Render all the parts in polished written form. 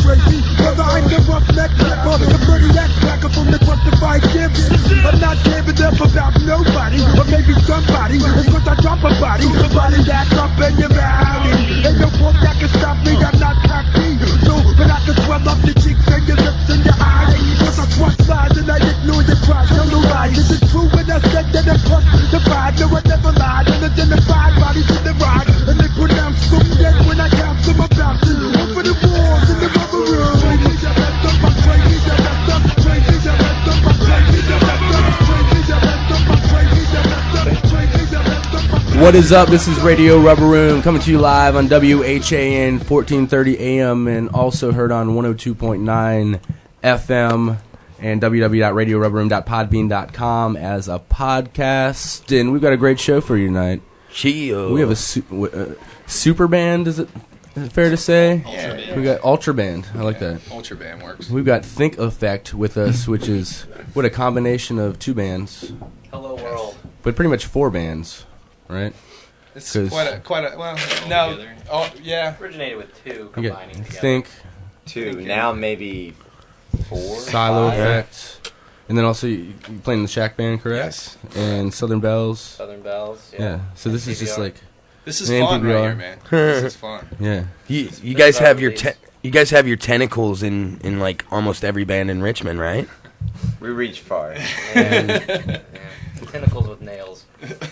crazy. Brother, I'm the roughneck rapper, the Birdiac cracker from the justified gift. I'm not giving up about nobody, or maybe somebody. It's cause I drop a body, the body that's up in your mouth. Ain't no force that can stop me, I'm not cocky. So, but I can swell up your cheeks and your lips and your eyes. Cause I swat sides and I ignore your cries. Tell no lies, this is true when I said that I'm plus the vibe. No, I never lied, unidentified bodies in the ride. And they pronounce them dead when I count them about to. Over the walls in the rubber room. Trainees are messed up, my trainees are messed up. Trainees are messed up, my trainees are messed up. Trainees are messed up, my trainees are messed up. Trainees are messed up. What is up? This is Radio Rubber Room coming to you live on WHAN 1430 AM and also heard on 102.9 FM and www.radiorubberroom.podbean.com as a podcast. And we've got a great show for you tonight. We have a super band, is it fair to say? Ultra band. We got Ultra Band. I like that. Ultra band works. We've got Think Effect with us, which is what a combination of two bands. Hello World. But pretty much four bands, right? It's quite a well, no. Together. Oh, yeah. Originated with two You combining got together. Think, Two, now maybe four. Silo five. Effect, and then also you playing the Shack Band, correct? Yes. And Southern Bells. Southern Bells. Yeah. So this is just CBR. like, This is And fun PBR. right here, man. This is fun. yeah. You guys our have your release. you guys have your tentacles in like almost every band in Richmond, right? We reach far. Yeah. Tentacles with nails.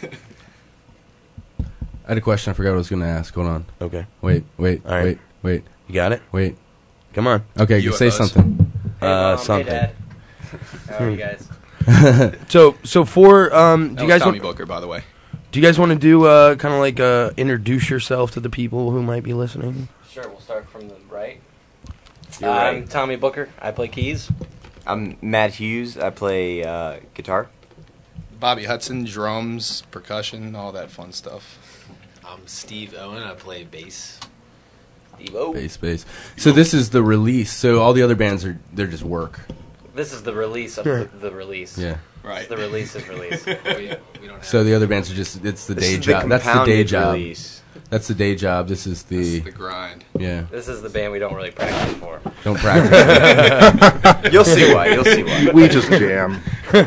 I had a question. I forgot what I was going to ask. Hold on. Okay, Wait. All right. Wait. you got it. Wait. Come on. Okay, you say UFOs. something. Hey, Mom, Something. Hey, Dad. How are you guys? So for do That you was guys Tommy want, Booker, by the way. do you guys want to do kind of like introduce yourself to the people who might be listening? Sure, we'll start from the right. You're I'm right. Tommy Booker. I play keys. I'm Matt Hughes. I play guitar. Bobby Hudson, drums, percussion, all that fun stuff. I'm Steve Owen. I play bass. Evo. Bass. So this is the release. So all the other bands they're just work. This is the release of the release. Yeah. Right. The release is release. We don't have So the other bands are just it's the This day is job. That's the day compounded job. release. That's the day job. This is This is the the grind. yeah. This is the band we don't really practice for. Don't practice. You'll see why. You'll see why. We just jam.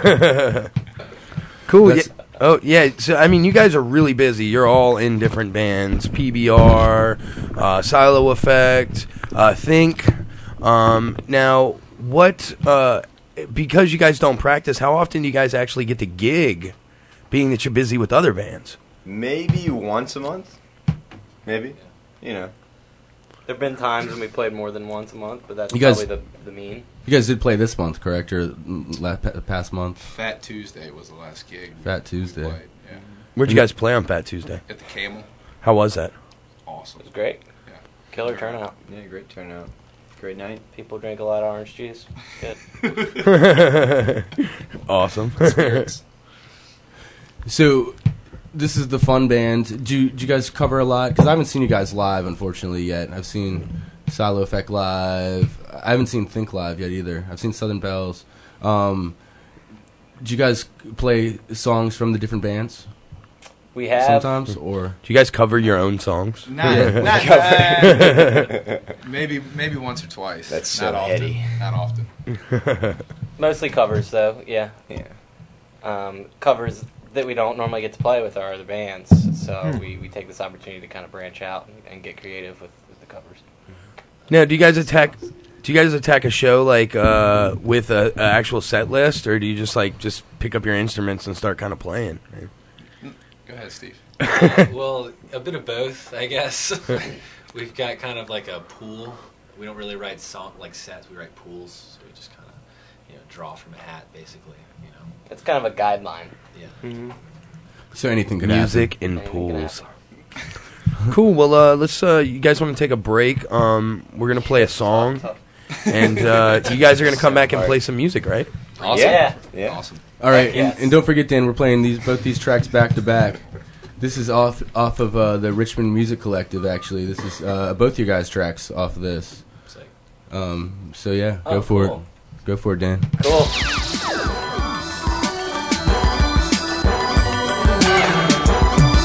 Cool. That's- Yeah. Oh yeah. So I mean, you guys are really busy. You're all in different bands: PBR, Silo Effect, Think. Now, what? Because you guys don't practice, how often do you guys actually get to gig? Being that you're busy with other bands. Maybe once a month. Maybe. You know. There have been times when we played more than once a month, but that's You guys- probably the mean. You guys did play this month, correct? Or past month? Fat Tuesday was the last gig. Fat we Tuesday. played, yeah. Where'd you guys play on Fat Tuesday? At the Camel. How was that? Awesome. It was great. Yeah. Killer turnout. Yeah, great turnout. Great night. People drink a lot of orange juice. Good. Awesome. Spirits. So this is the fun band. Do you guys cover a lot? Because I haven't seen you guys live, unfortunately, yet. I've seen Silo Effect live. I haven't seen Think live yet either. I've seen Southern Bells. Do you guys play songs from the different bands We have. sometimes, or Do you guys cover your own songs? Not maybe once or twice. That's so not often. heady. Not often. Mostly covers, though, yeah. Yeah. Covers that we don't normally get to play with our other bands. So we take this opportunity to kind of branch out and get creative with the covers. Now, do you guys attack a show like with a actual set list, or do you just pick up your instruments and start kind of playing? Go ahead, Steve. Well, a bit of both, I guess. We've got kind of like a pool. We don't really write sets. We write pools. So we just kind of, draw from a hat, basically. It's kind of a guideline. Yeah. so anything could Music happen. in Anything can pools. Cool. Well, let's. You guys want to take a break? We're gonna play a song, and you guys are gonna come back and play some music, right? Awesome. Yeah. Yeah. Awesome. All right, Yes. and don't forget, Dan, we're playing both these tracks back to back. This is off of the Richmond Music Collective. Actually, this is both your guys' tracks off of this. Sick. So yeah, Oh, go for cool. it. Go for it, Dan. Cool.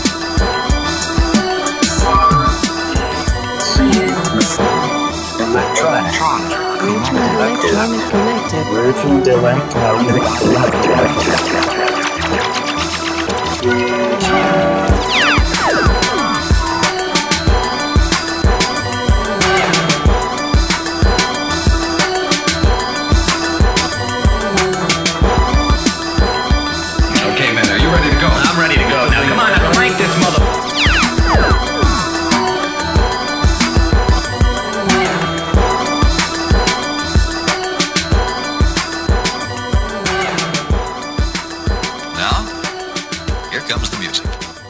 See, Okay, man, are you ready to go? I'm ready to go. Now, come on, now crank this mother... Now, here comes the music.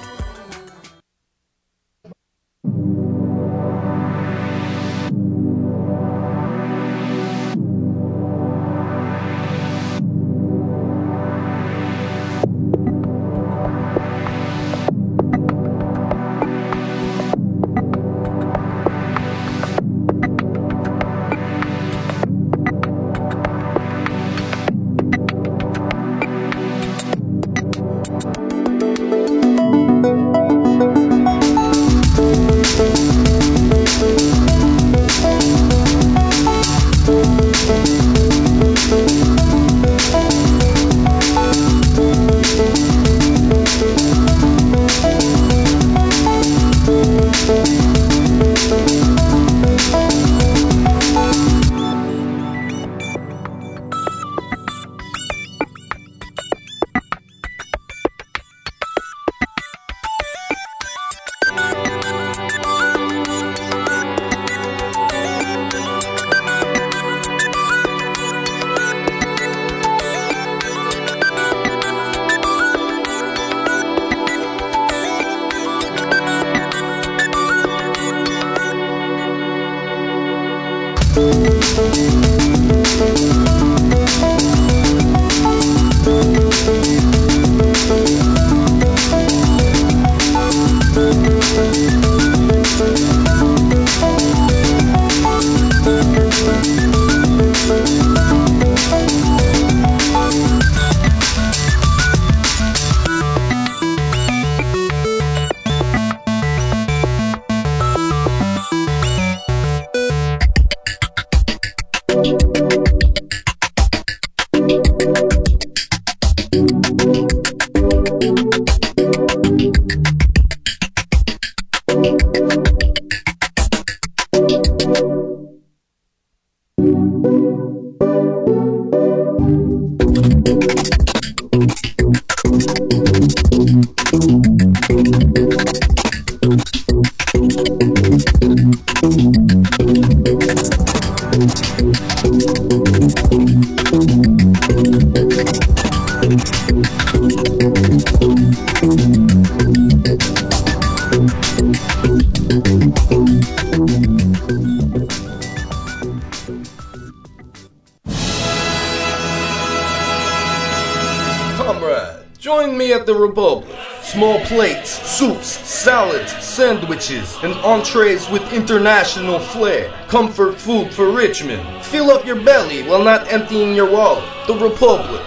Comrade, join me at the Republic. Small plates, soups, salads, sandwiches, and entrees with international flair. Comfort food for Richmond. Fill up your belly while not emptying your wallet. The Republic,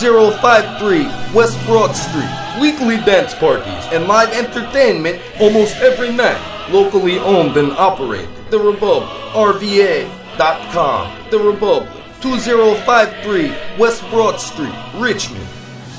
2053 West Broad Street. Weekly dance parties and live entertainment almost every night. Locally owned and operated. The Republic, RVA.com. The Republic, 2053 West Broad Street, Richmond.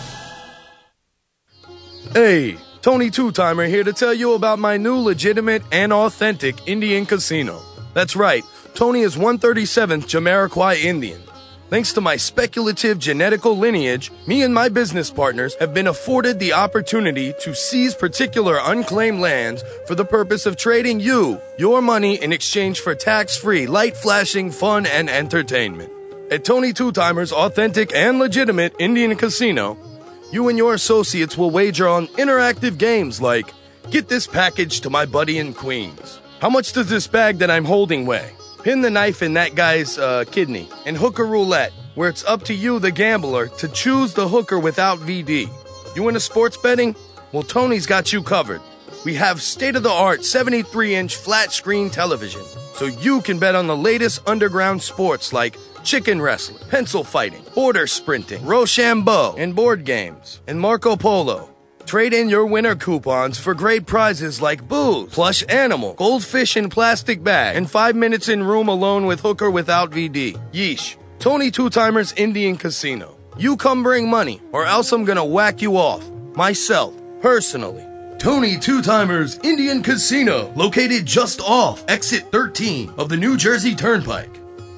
Hey, Tony Two-Timer here to tell you about my new legitimate and authentic Indian casino. That's right, Tony is 137th Jamiroquai Indian. Thanks to my speculative genetical lineage, me and my business partners have been afforded the opportunity to seize particular unclaimed lands for the purpose of trading you, your money in exchange for tax-free, light-flashing fun and entertainment. At Tony Two-Timer's authentic and legitimate Indian casino, you and your associates will wager on interactive games like, get this package to my buddy in Queens. How much does this bag that I'm holding weigh? Pin the knife in that guy's kidney. And hooker roulette, where it's up to you, the gambler, to choose the hooker without VD. You into sports betting? Well, Tony's got you covered. We have state-of-the-art 73-inch flat-screen television, so you can bet on the latest underground sports like chicken wrestling, pencil fighting, border sprinting, Rochambeau, and board games, and Marco Polo. Trade in your winter coupons for great prizes like booze, plush animal, goldfish in plastic bag, and 5 minutes in room alone with hooker without VD. Yeesh. Tony Two Timers Indian Casino. You come bring money, or else I'm gonna whack you off. Myself, personally. Tony Two Timers Indian Casino, located just off exit 13 of the New Jersey Turnpike.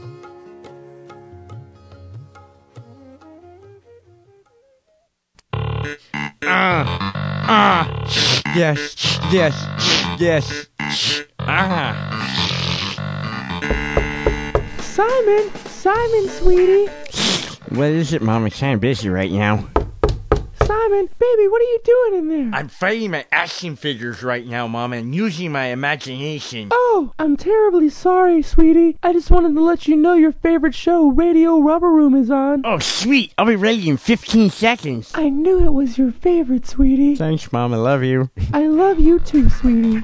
Yes, yes, yes. Simon, sweetie. What is it, Mom? I'm kind of busy right now. Simon, baby, what are you doing in there? I'm fighting my action figures right now, Mom, and using my imagination. Oh, I'm terribly sorry, sweetie. I just wanted to let you know your favorite show, Radio Rubber Room, is on. Oh, sweet. I'll be ready in 15 seconds. I knew it was your favorite, sweetie. Thanks, Mom. I love you. I love you too, sweetie.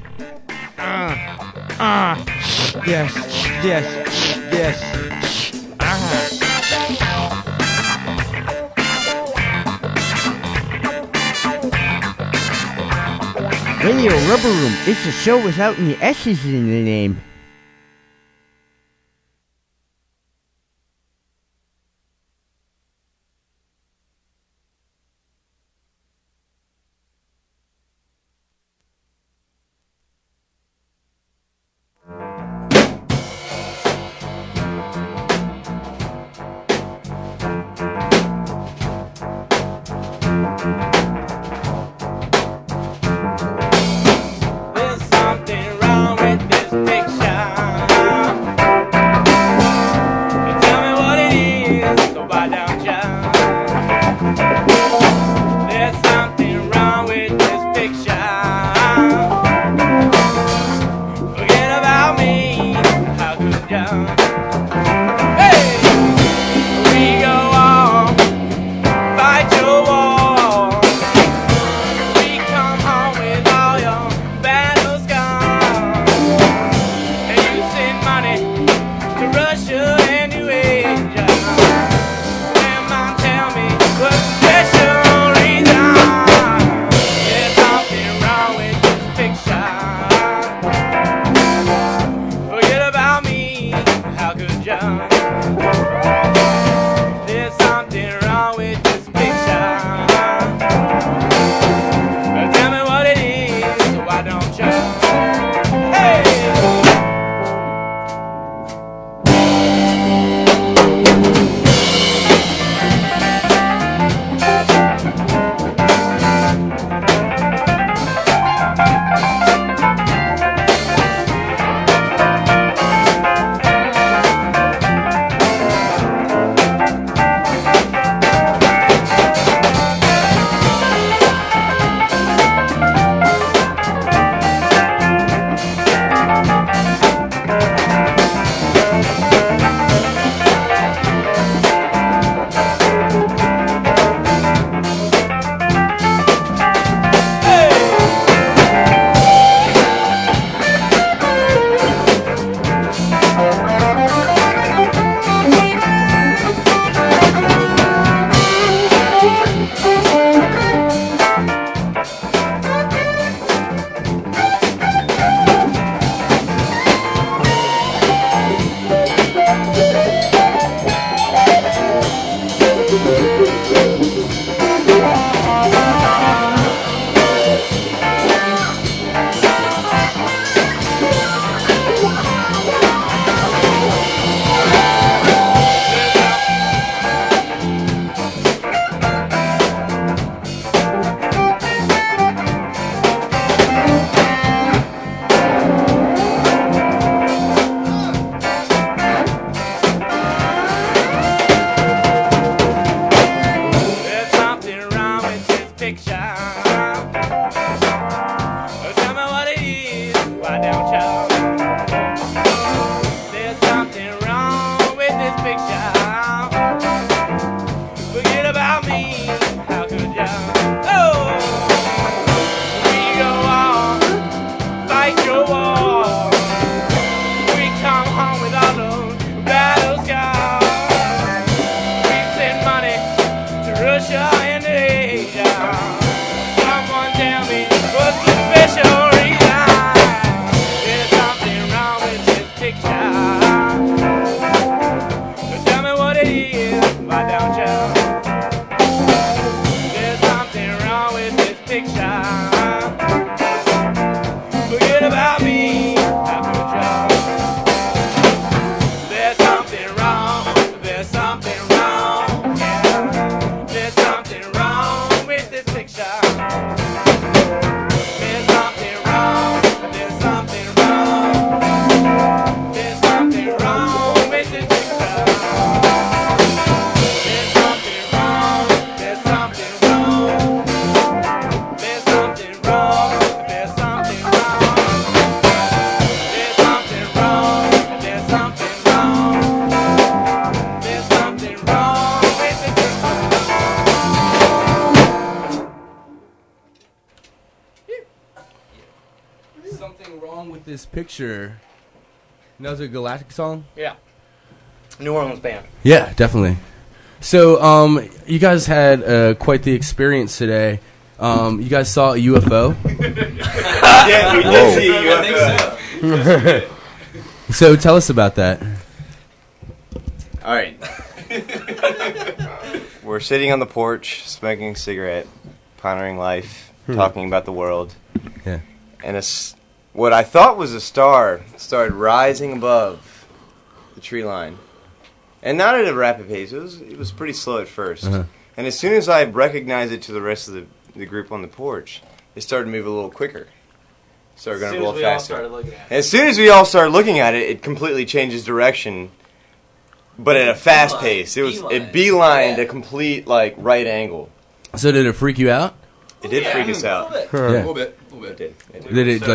Yes, yes, yes. Radio Rubber Room. It's a show without any S's in the name. this picture. That was a Galactic song? Yeah. New Orleans band. Yeah, definitely. So, you guys had quite the experience today. You guys saw a UFO? Yeah, we did see a UFO. So, tell us about that. All right. We're sitting on the porch, smoking a cigarette, pondering life, talking about the world. Yeah. And what I thought was a star started rising above the tree line. And not at a rapid pace. It was pretty slow at first. Uh-huh. And as soon as I recognized it to the rest of the group on the porch, it started to move a little quicker. Started going a little faster. As soon as we all started looking at it, it completely changes direction, but at a fast pace. It beelined a complete right angle. So, did it freak you out? It did freak us out. A little bit. It did. Did it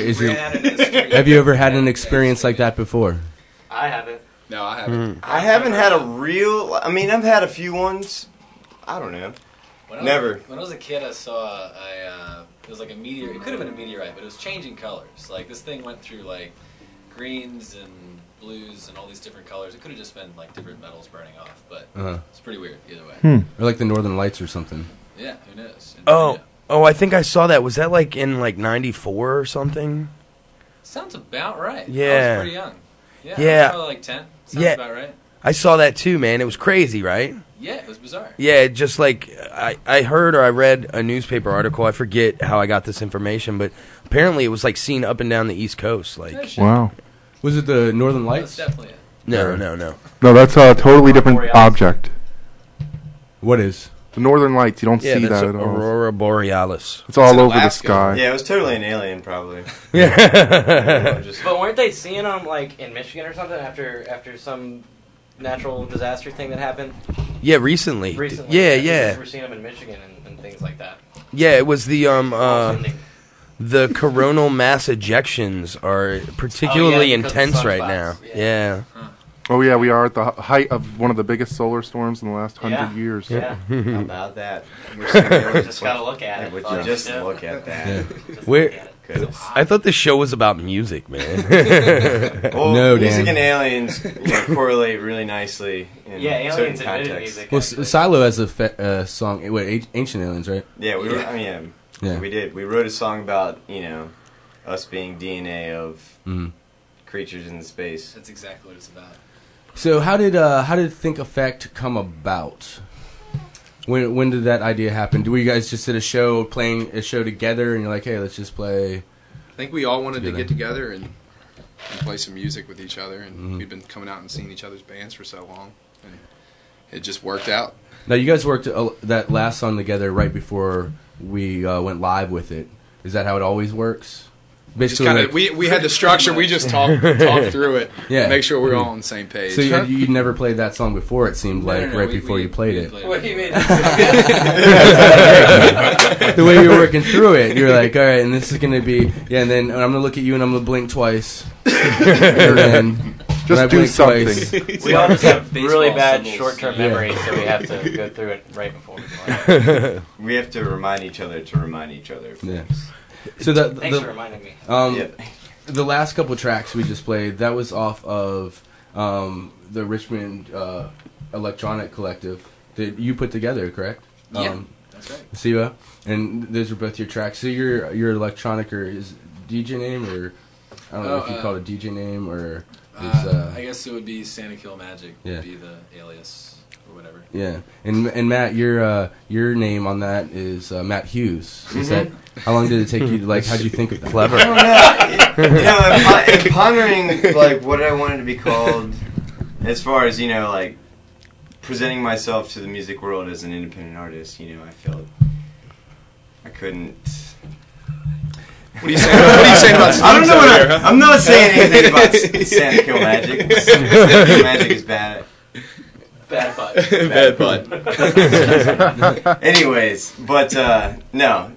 have you ever had an experience like that before? I haven't. No, I haven't. I haven't had a real. I mean, I've had a few ones. I don't know. Never. When I was a kid, I saw it was like a meteor. It could have been a meteorite, but it was changing colors. Like this thing went through like greens and blues and all these different colors. It could have just been like different metals burning off, but it's pretty weird either way. Or like the Northern Lights or something. Yeah, who knows? Oh, I think I saw that. Was that like in like '94 or something? Sounds about right. Yeah. I was pretty young. Yeah. I was probably like 10. Sounds about right. I saw that too, man. It was crazy, right? Yeah, it was bizarre. Yeah, just like I heard or I read a newspaper article. I forget how I got this information, but apparently it was like seen up and down the East Coast. Like, wow. Was it the Northern Lights? That's definitely it. No. No, that's a totally different object. What is? The Northern Lights. You don't see that's that at all. Aurora Borealis. It's all over the sky. Yeah, it was totally an alien, probably. Yeah. But weren't they seeing them like in Michigan or something after some natural disaster thing that happened? Yeah, recently. Yeah. We're seeing them in Michigan and things like that. Yeah, it was the coronal mass ejections are particularly intense right now. Yeah. Oh yeah, we are at the height of one of the biggest solar storms in the last 100 years. Yeah. How about that? Just gotta look at it. Would you just look at that? I thought the show was about music, man. Well, No, music Dan. and aliens correlate really nicely in aliens certain and contexts. music. Well, Silo has a song. Wait, Ancient Aliens, right? Yeah, we were. I mean, Yeah. we did. We wrote a song about us being DNA of creatures in space. That's exactly what it's about. So how did Think Effect come about? When did that idea happen? Do you guys just at a show playing a show together and you're like, hey, let's just play? I think we all wanted to get together and play some music with each other, and we've been coming out and seeing each other's bands for so long, and it just worked out. Now you guys worked that last song together right before we went live with it. Is that how it always works? Basically, Kinda, we had the structure. We just talked through it. Yeah. To make sure we're all on the same page. So you'd never played that song before. It seemed like right before you played it. What do you mean? The way you were working through it, you're like, all right, and this is gonna be and then I'm gonna look at you and I'm gonna blink twice. And then just do something. Twice. We all just have really bad short-term memory, so we have to go through it right before we play. We have to remind each other to remind each other. Yeah. So Thanks for reminding me. The last couple tracks we just played, that was off of the Richmond Electronic Collective that you put together, correct? Yeah, that's right. Siva, and those are both your tracks. So your electronic or is DJ name, or I don't know if you call it a DJ name or I guess it would be Santa Kill Magic. Would be the alias or whatever. Yeah, and Matt, your name on that is Matt Hughes. Is that? How long did it take you? How'd you think of that? Clever. I'm pondering what I wanted to be called, as far as presenting myself to the music world as an independent artist. I felt I couldn't. What are you saying about? I don't know. I'm not saying anything about Santa Kill Magic. Santa Kill Magic is bad. Bad butt. Bad butt. Anyways, but no,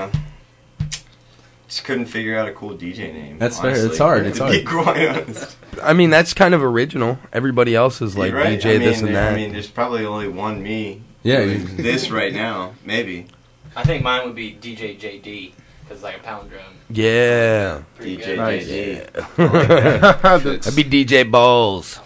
just couldn't figure out a cool DJ name. That's honestly. fair. It's hard. It's To hard. be quite honest. I mean, that's kind of original. Everybody else is like Right? DJ this and that. I mean, there's probably only one me. Yeah, doing this right now, maybe. I think mine would be DJ JD. because like a palindrome. Yeah. DJ Nice. That'd be DJ Balls.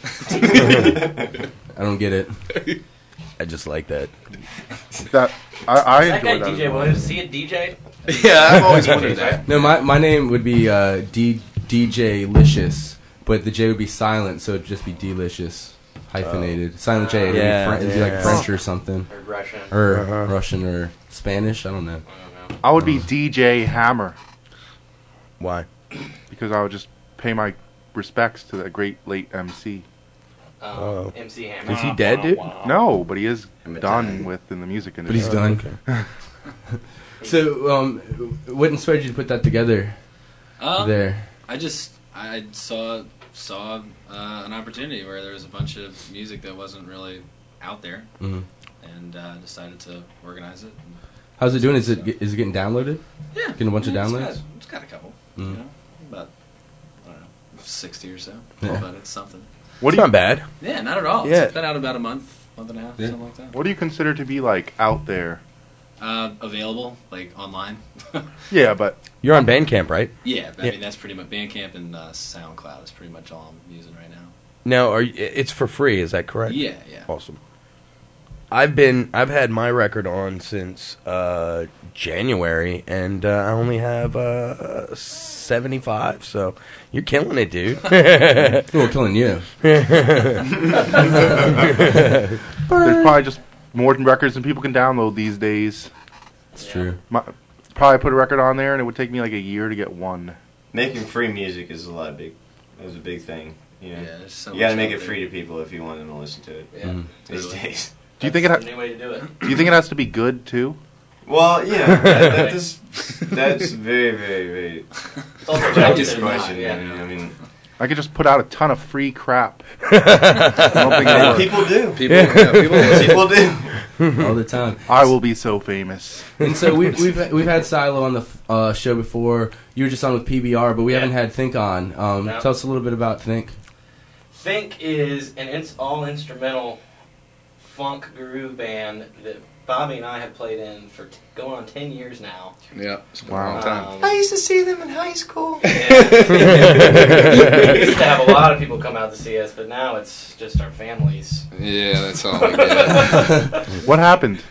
I don't get it. I just like that. That I Is that guy enjoy that. DJ Williams? Is he a DJ? Yeah, I've always wondered that. No, my name would be DJ Licious, but the J would be silent, so it'd just be Delicious, hyphenated. Silent J. It'd be like French or something. Or Russian. Or Russian or Spanish. I don't know. I would be DJ Hammer Why? because I would just pay my respects to that great late MC. MC Hammer. Is he dead, dude? No, but he is done with in the music But industry. he's done. Okay. So, what inspired you to put that together? There. I saw an opportunity where there was a bunch of music that wasn't really out there, Mhm. and decided to organize it. How's it doing? Is it getting downloaded? Yeah, Getting a bunch of downloads? It's got a couple. Mm. You know, about I don't know, 60 or so. Yeah. But it's something. It's not bad. Yeah, not at all. Yeah. It's been out about a month and a half, something like that. What do you consider to be like out there? Available like online. Yeah, but You're on Bandcamp, right? Yeah, I mean that's pretty much Bandcamp and SoundCloud is pretty much all I'm using right now. Now, it's for free? Is that correct? Yeah. Awesome. I've had my record on since January, and I only have 75. So you're killing it, dude. We're killing you. there's probably just more records than people can download these days. It's true. Probably put a record on there, and it would take me like a year to get one. Making free music is a big thing. You know? Yeah, there's so you got to much make out it there. free to people if you want them to listen to it. Yeah, These totally. days. Do you think it? That's the new way to do it. Do you think it has to be good too? Well, that's very, very, very It's also contentious relative, question. yeah. I mean, I could just put out a ton of free crap. I don't think it'll work. people do. People do. All the time. I will be so famous. And so we've had Silo on the show before. You were just on with PBR, but we haven't had Think on. No. Tell us a little bit about Think. Think is an all-instrumental funk groove band that Bobby and I have played in for going on 10 years now. Yeah, it's been a long time. I used to see them in high school. We used to have a lot of people come out to see us, but now it's just our families. Yeah, that's all we get. What happened?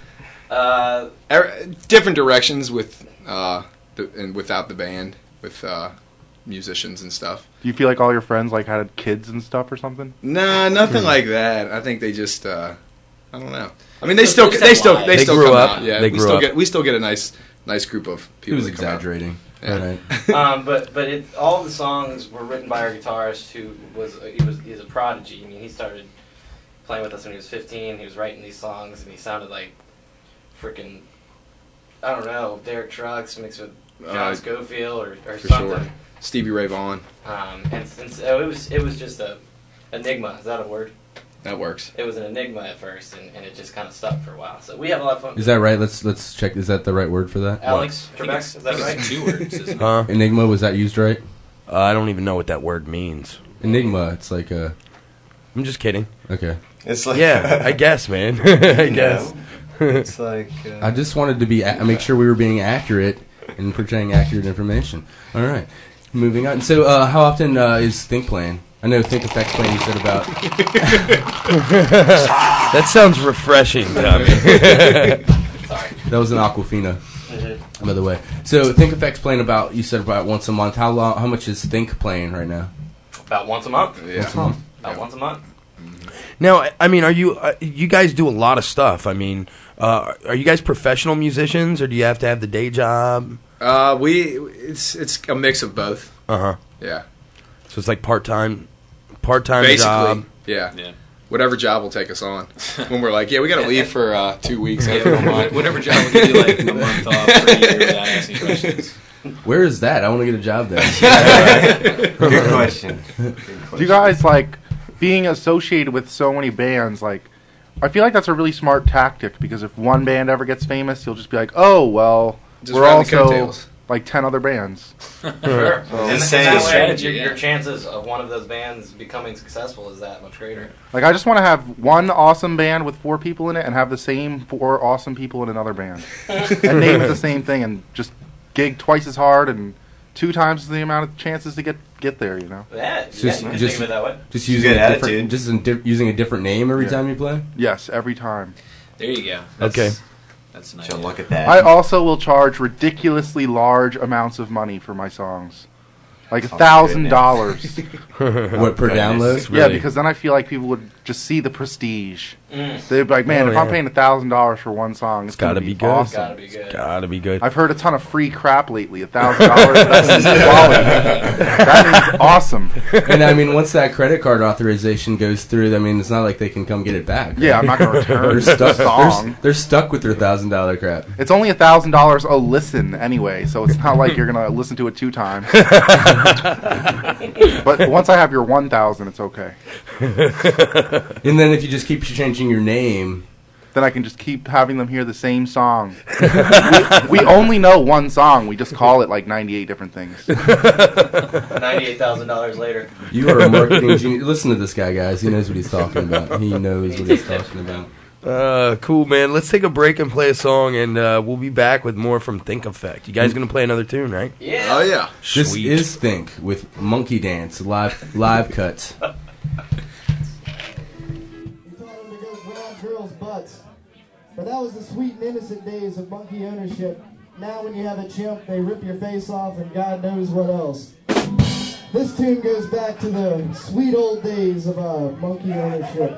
Different directions with and without the band, with musicians and stuff. Do you feel like all your friends like had kids and stuff or something? Nah, nothing like that. I think they just I don't know. I mean, they still They come grew up. out. Yeah, They grew up. we still get a nice group of He people. was that come out. exaggerating. Yeah. Right. But all the songs were written by our guitarist, who he's a prodigy. I mean, he started playing with us when he was 15. He was writing these songs, and he sounded like freaking, I don't know, Derek Trucks mixed with John Scofield or For something. sure. Stevie Ray Vaughan. And so it was just a enigma. Is that a word? That works. It was an enigma at first, and it just kind of stuck for a while. So we have a lot of fun. Is that right? Let's check. Is that the right word for that? Alex Trebek? Is that right? It's 2 words, isn't it? Huh? Enigma, was that used right? I don't even know what that word means. Enigma, it's like a... I'm just kidding. Okay. It's like Yeah, I guess, man. I guess. It's like I just wanted to make sure we were being accurate and portraying accurate information. All right. Moving on. So how often is Think playing? I know Think Effects playing you said about... That sounds refreshing, Tommy. Sorry. That was an Aquafina, by the way. So Think Effects playing about, you said about once a month. How much is Think playing right now? About once a month. Yeah. Once a month. About once a month. Now, I mean, are you guys do a lot of stuff. I mean, are you guys professional musicians, or do you have to have the day job? It's a mix of both. Uh-huh. Yeah. So it's like part-time Basically, job. yeah. Yeah. Whatever job will take us on. When we're like, yeah, we got to leave for 2 weeks. Whatever job will give you like a month off for a year without asking questions. Where is that? I want to get a job there. Good question. Do you guys like being associated with so many bands? Like, I feel like that's a really smart tactic because if one band ever gets famous, you'll just be like, oh well, Just we're ride the also coattails. like 10 other bands. Sure. Just And saying. that way, Strategy, your yeah. chances of one of those bands becoming successful is that much greater. Like, I just want to have one awesome band with 4 people in it and have the same 4 awesome people in another band and name it the same thing and just gig twice as hard and 2 times the amount of chances to get there. You know. Yeah, just think of it that way. Just using using a different name every time you play. Yes, every time. There you go. Okay. That's nice. So look at that. I also will charge ridiculously large amounts of money for my songs. Like $1,000. What, per download? Yeah, because then I feel like people would just see the prestige. They'd be like, man, if I'm paying $1,000 for one song, it's gotta gonna be be good. awesome. It's gotta be good. I've heard a ton of free crap lately. $1,000, that's quality. That is awesome. And I mean, once that credit card authorization goes through, I mean, it's not like they can come get it back. Right? Yeah, I'm not going to return they're stuck, the song. They're stuck with their $1,000 crap. It's only $1,000 a listen anyway, so it's not like you're going to listen to it 2 times. But once I have your 1,000, it's okay. And then if you just keep changing your name, then I can just keep having them hear the same song. we only know one song. We just call it like 98 different things. $98,000 later. You are a marketing genius. Listen to this guy, guys. He knows what he's talking about. He knows what he's talking about. Cool, man. Let's take a break and play a song, and we'll be back with more from Think Effect. You guys gonna play another tune, right? Yeah. Oh yeah. This is Think with Monkey Dance live cuts. Girls' butts. But that was the sweet and innocent days of monkey ownership. Now when you have a chimp, they rip your face off and God knows what else. This tune goes back to the sweet old days of monkey ownership.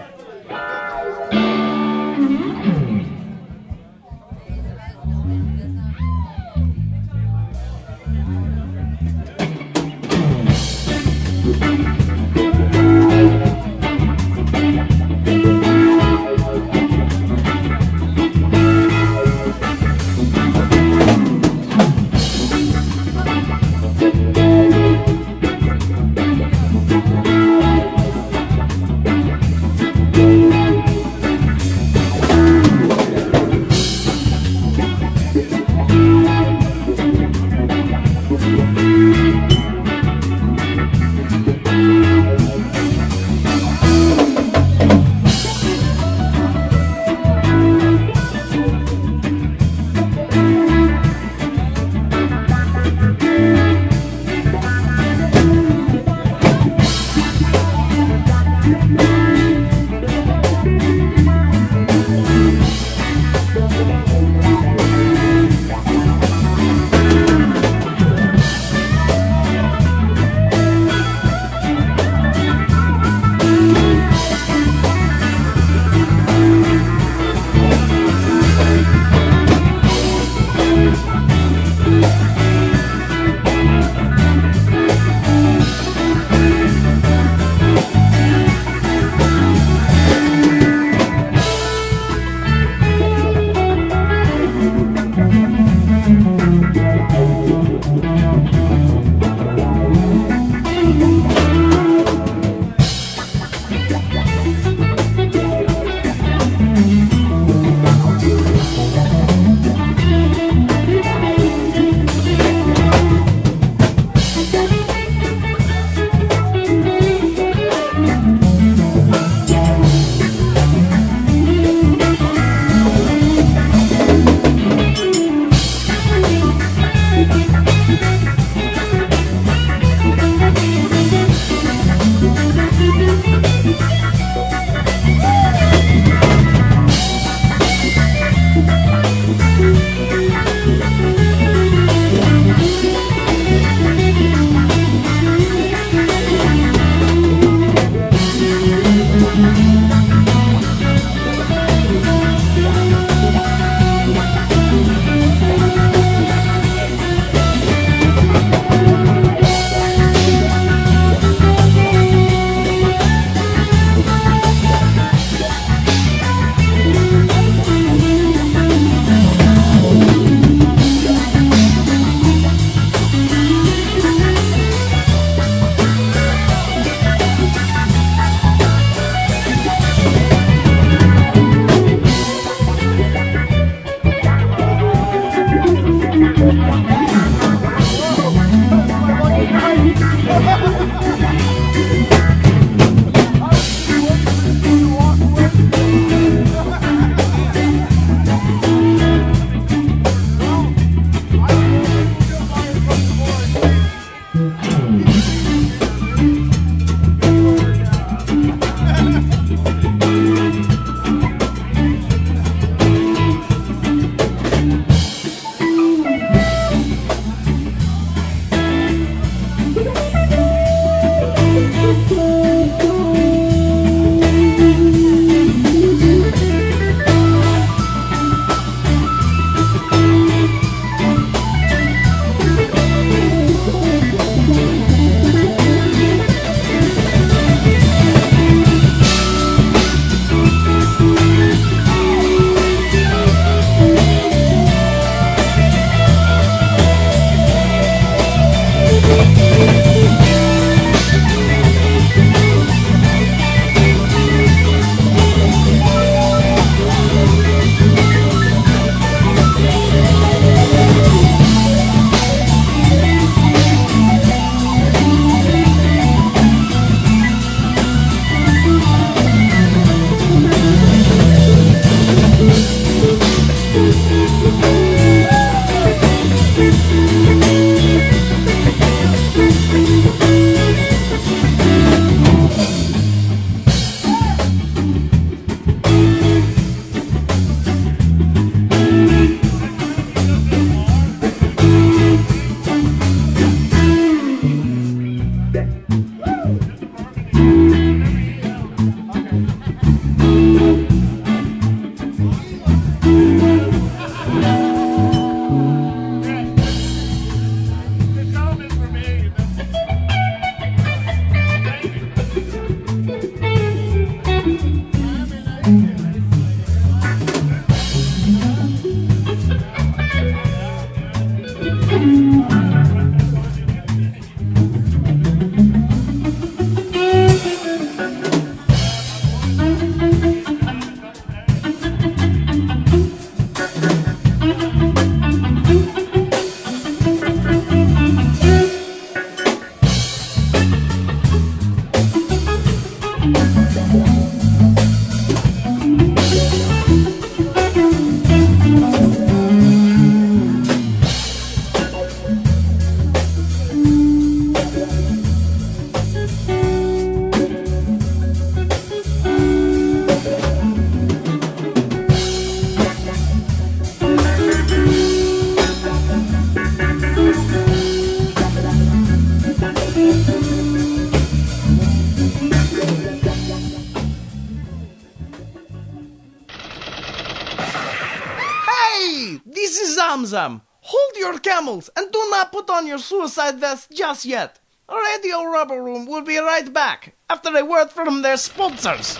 Hey, this is Zamzam. Hold your camels and do not put on your suicide vest just yet. Radio Rubber Room will be right back after a word from their sponsors.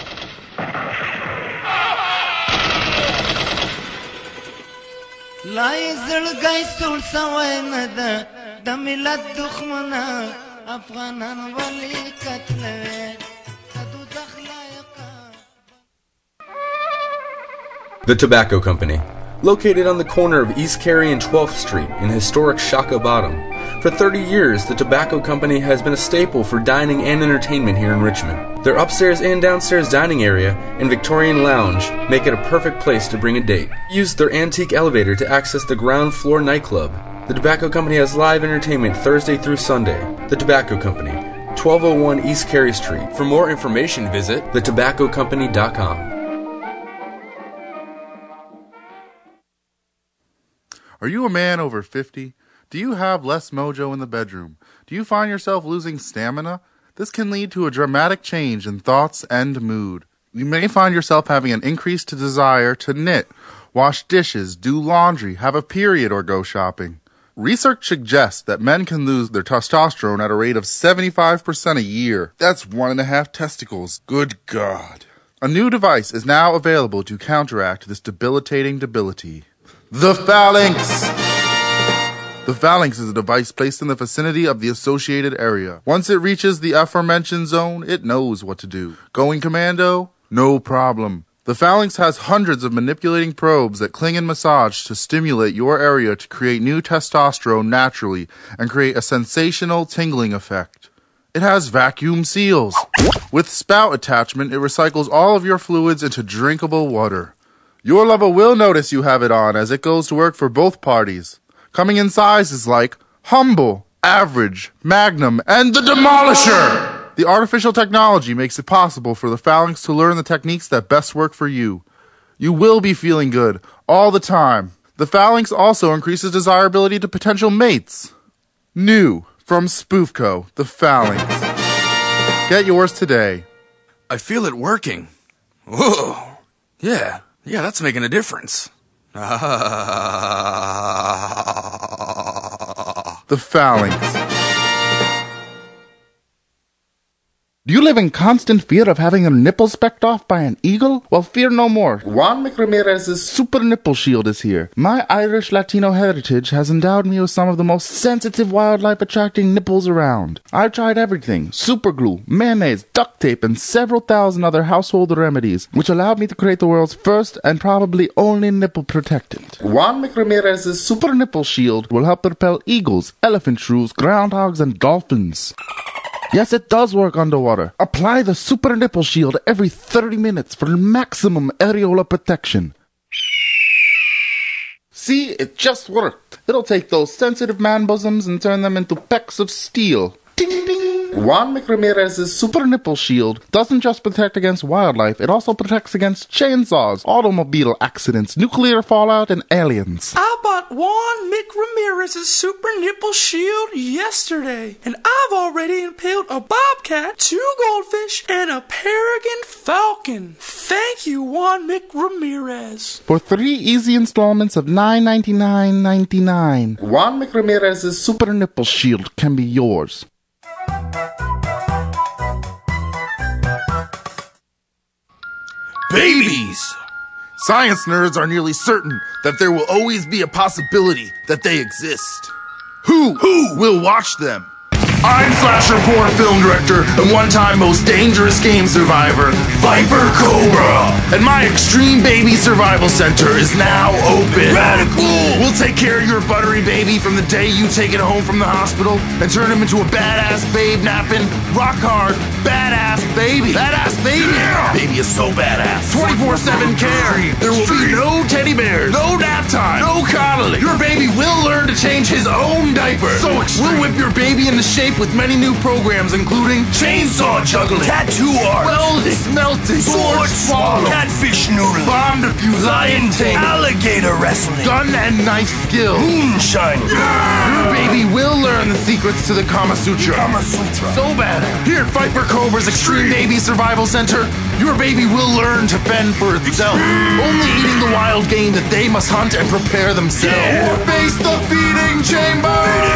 The Tobacco Company, located on the corner of East Carey and 12th Street in historic Shaka Bottom. For 30 years, the Tobacco Company has been a staple for dining and entertainment here in Richmond. Their upstairs and downstairs dining area and Victorian lounge make it a perfect place to bring a date. Use their antique elevator to access the ground floor nightclub. The Tobacco Company has live entertainment Thursday through Sunday. The Tobacco Company, 1201 East Carey Street. For more information, visit thetobaccocompany.com. Are you a man over 50? Do you have less mojo in the bedroom? Do you find yourself losing stamina? This can lead to a dramatic change in thoughts and mood. You may find yourself having an increased desire to knit, wash dishes, do laundry, have a period, or go shopping. Research suggests that men can lose their testosterone at a rate of 75% a year. That's 1.5 testicles. Good God. A new device is now available to counteract this debilitating debility. The Phalanx! The Phalanx is a device placed in the vicinity of the associated area. Once it reaches the aforementioned zone, it knows what to do. Going commando? No problem. The Phalanx has hundreds of manipulating probes that cling and massage to stimulate your area to create new testosterone naturally and create a sensational tingling effect. It has vacuum seals. With spout attachment, it recycles all of your fluids into drinkable water. Your lover will notice you have it on as it goes to work for both parties. Coming in sizes like Humble, Average, Magnum, and the Demolisher! The artificial technology makes it possible for the Phalanx to learn the techniques that best work for you. You will be feeling good all the time. The Phalanx also increases desirability to potential mates. New from Spoofco, the Phalanx. Get yours today. I feel it working. Whoa. Yeah, that's making a difference. The Phalanx. Do you live in constant fear of having your nipples specked off by an eagle? Well, fear no more. Juan McRamirez's Super Nipple Shield is here. My Irish Latino heritage has endowed me with some of the most sensitive wildlife-attracting nipples around. I've tried everything. Super glue, mayonnaise, duct tape, and several thousand other household remedies, which allowed me to create the world's first and probably only nipple protectant. Juan McRamirez's Super Nipple Shield will help repel eagles, elephant shrews, groundhogs, and dolphins. Yes, it does work underwater. Apply the Super Nipple Shield every 30 minutes for maximum areola protection. See, it just worked. It'll take those sensitive man bosoms and turn them into pecks of steel. Ding, ding. Juan McRamirez's Super Nipple Shield doesn't just protect against wildlife, it also protects against chainsaws, automobile accidents, nuclear fallout, and aliens. I bought Juan McRamirez's Super Nipple Shield yesterday, and I've already impaled a bobcat, 2 goldfish, and a peregrine falcon. Thank you, Juan McRamirez. For 3 easy installments of $9.99.99, Juan McRamirez's Super Nipple Shield can be yours. Babies! Science nerds are nearly certain that there will always be a possibility that they exist. Who will watch them? I'm slasher porn film director and one-time most dangerous game survivor, Viper Cobra. And my Extreme Baby Survival Center is now open. Radical! We'll take care of your buttery baby from the day you take it home from the hospital and turn him into a badass babe napping, rock hard, badass baby. Badass baby! Yeah! Baby is so badass. 24/7 care. There will be no teddy bears, no nap time, no coddling. Your baby will learn to change his own diaper. So extreme. We'll whip your baby into shape with many new programs including chainsaw juggling, tattoo art, welding, smelting, sword swallow, catfish noodling, bomb defusing, lion tank, alligator wrestling, gun and knife skill, moonshine. Your baby will learn the secrets to the Kama Sutra. So bad. Here at Viper Cobra's Extreme Baby Survival Center, your baby will learn to fend for itself, only eating the wild game that they must hunt and prepare themselves. Yeah. Face the feeding chamber.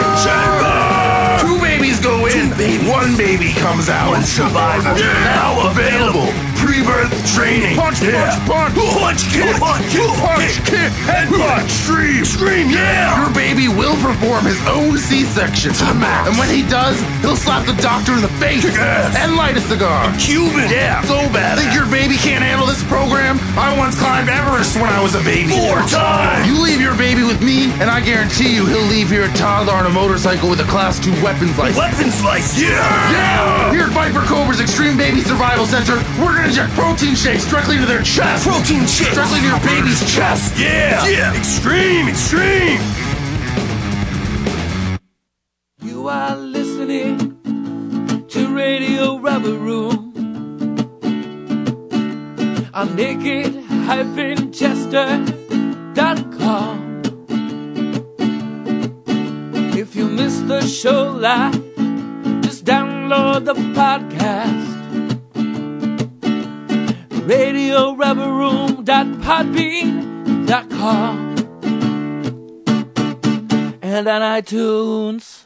2 babies go in, 1 baby comes out. 1 survivor. Now available. Pre-birth training. Punch, punch, kick, headbutt, scream, yeah! Your baby will perform his own C-section. And when he does, he'll slap the doctor in the face and light a cigar. Cuban, yeah, so bad. Think your baby can't handle this program? I once climbed Everest when I was a baby. 4 times! You leave your baby with me, and I guarantee you he'll leave here a toddler on a motorcycle with a Class 2 weapons license. Weapons license, yeah! Here at Viper Cobra's Extreme Baby Survival Center, we're gonna inject protein shakes directly into their chest. Protein shakes! Directly to your baby's chest. Yeah! Extreme! You are listening to Radio Rubber Room on naked-chester.com. If you missed the show live, just download the podcast. RadioRubberRoom.podbean.com and on iTunes.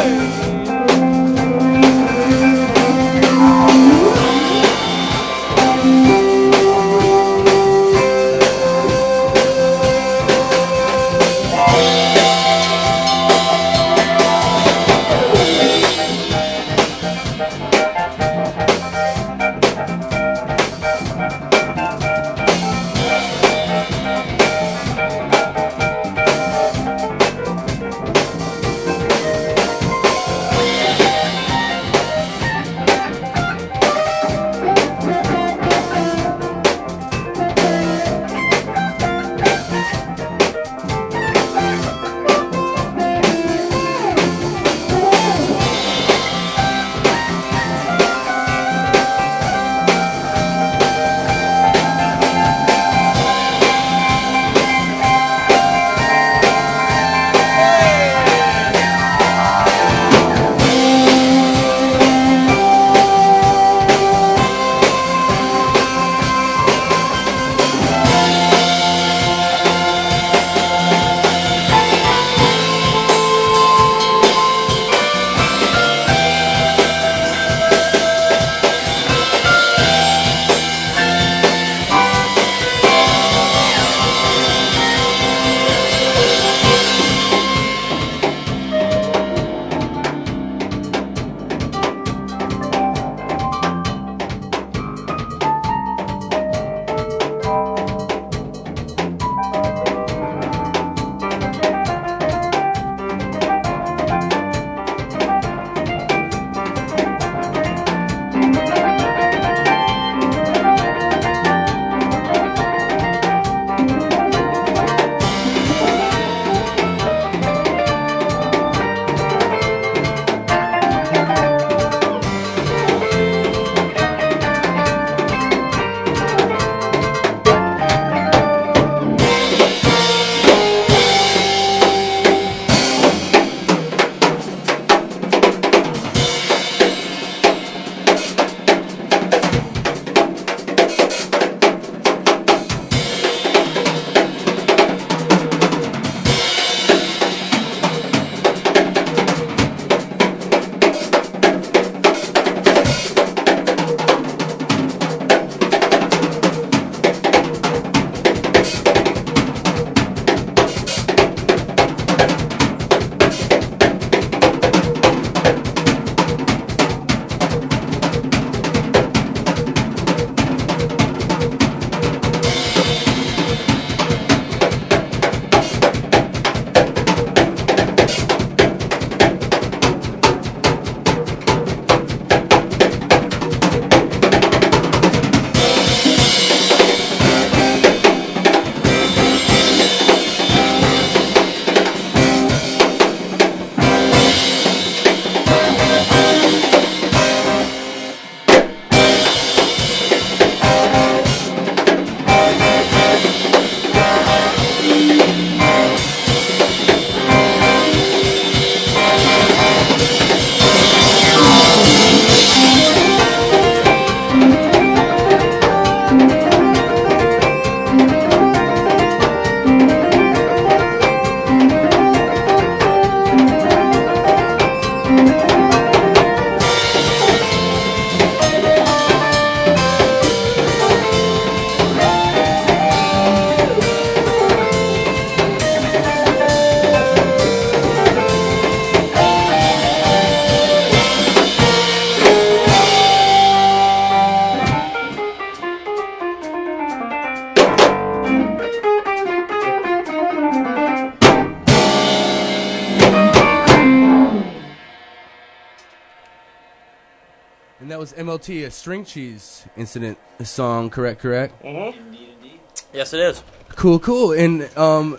And that was MLT, a String Cheese Incident song, correct? Mm-hmm. Yes, it is. Cool. And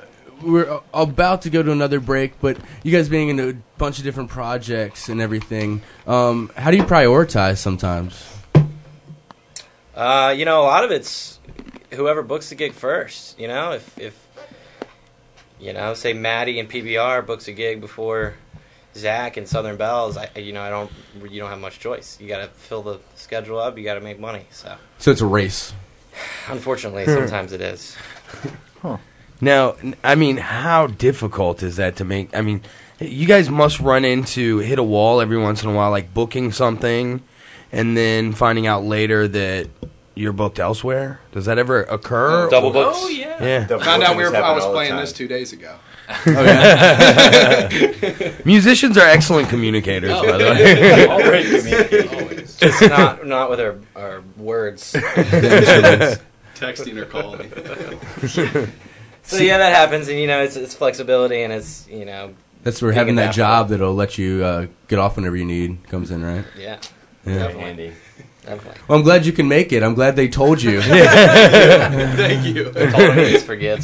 we're about to go to another break, but you guys being in a bunch of different projects and everything, how do you prioritize sometimes? A lot of it's whoever books the gig first. If say Maddie and PBR books a gig before Zach and Southern Bells, you don't have much choice. You got to fill the schedule up. You got to make money. So it's a race. Unfortunately, sometimes it is. Huh. Now, I mean, how difficult is that to make? I mean, you guys must hit a wall every once in a while, like booking something and then finding out later that you're booked elsewhere. Does that ever occur? Double books? Oh, yeah. Yeah. Found out I was playing this 2 days ago. Oh, yeah. Musicians are excellent communicators, by the way. All great communicators. Just not with our words. Texting or calling. So yeah, that happens, and it's flexibility, and it's That's where having that job that'll let you get off whenever you need comes in, right? Yeah. Definitely handy. Definitely. Well, I'm glad you can make it. I'm glad they told you. Thank you. They told me he just forgets.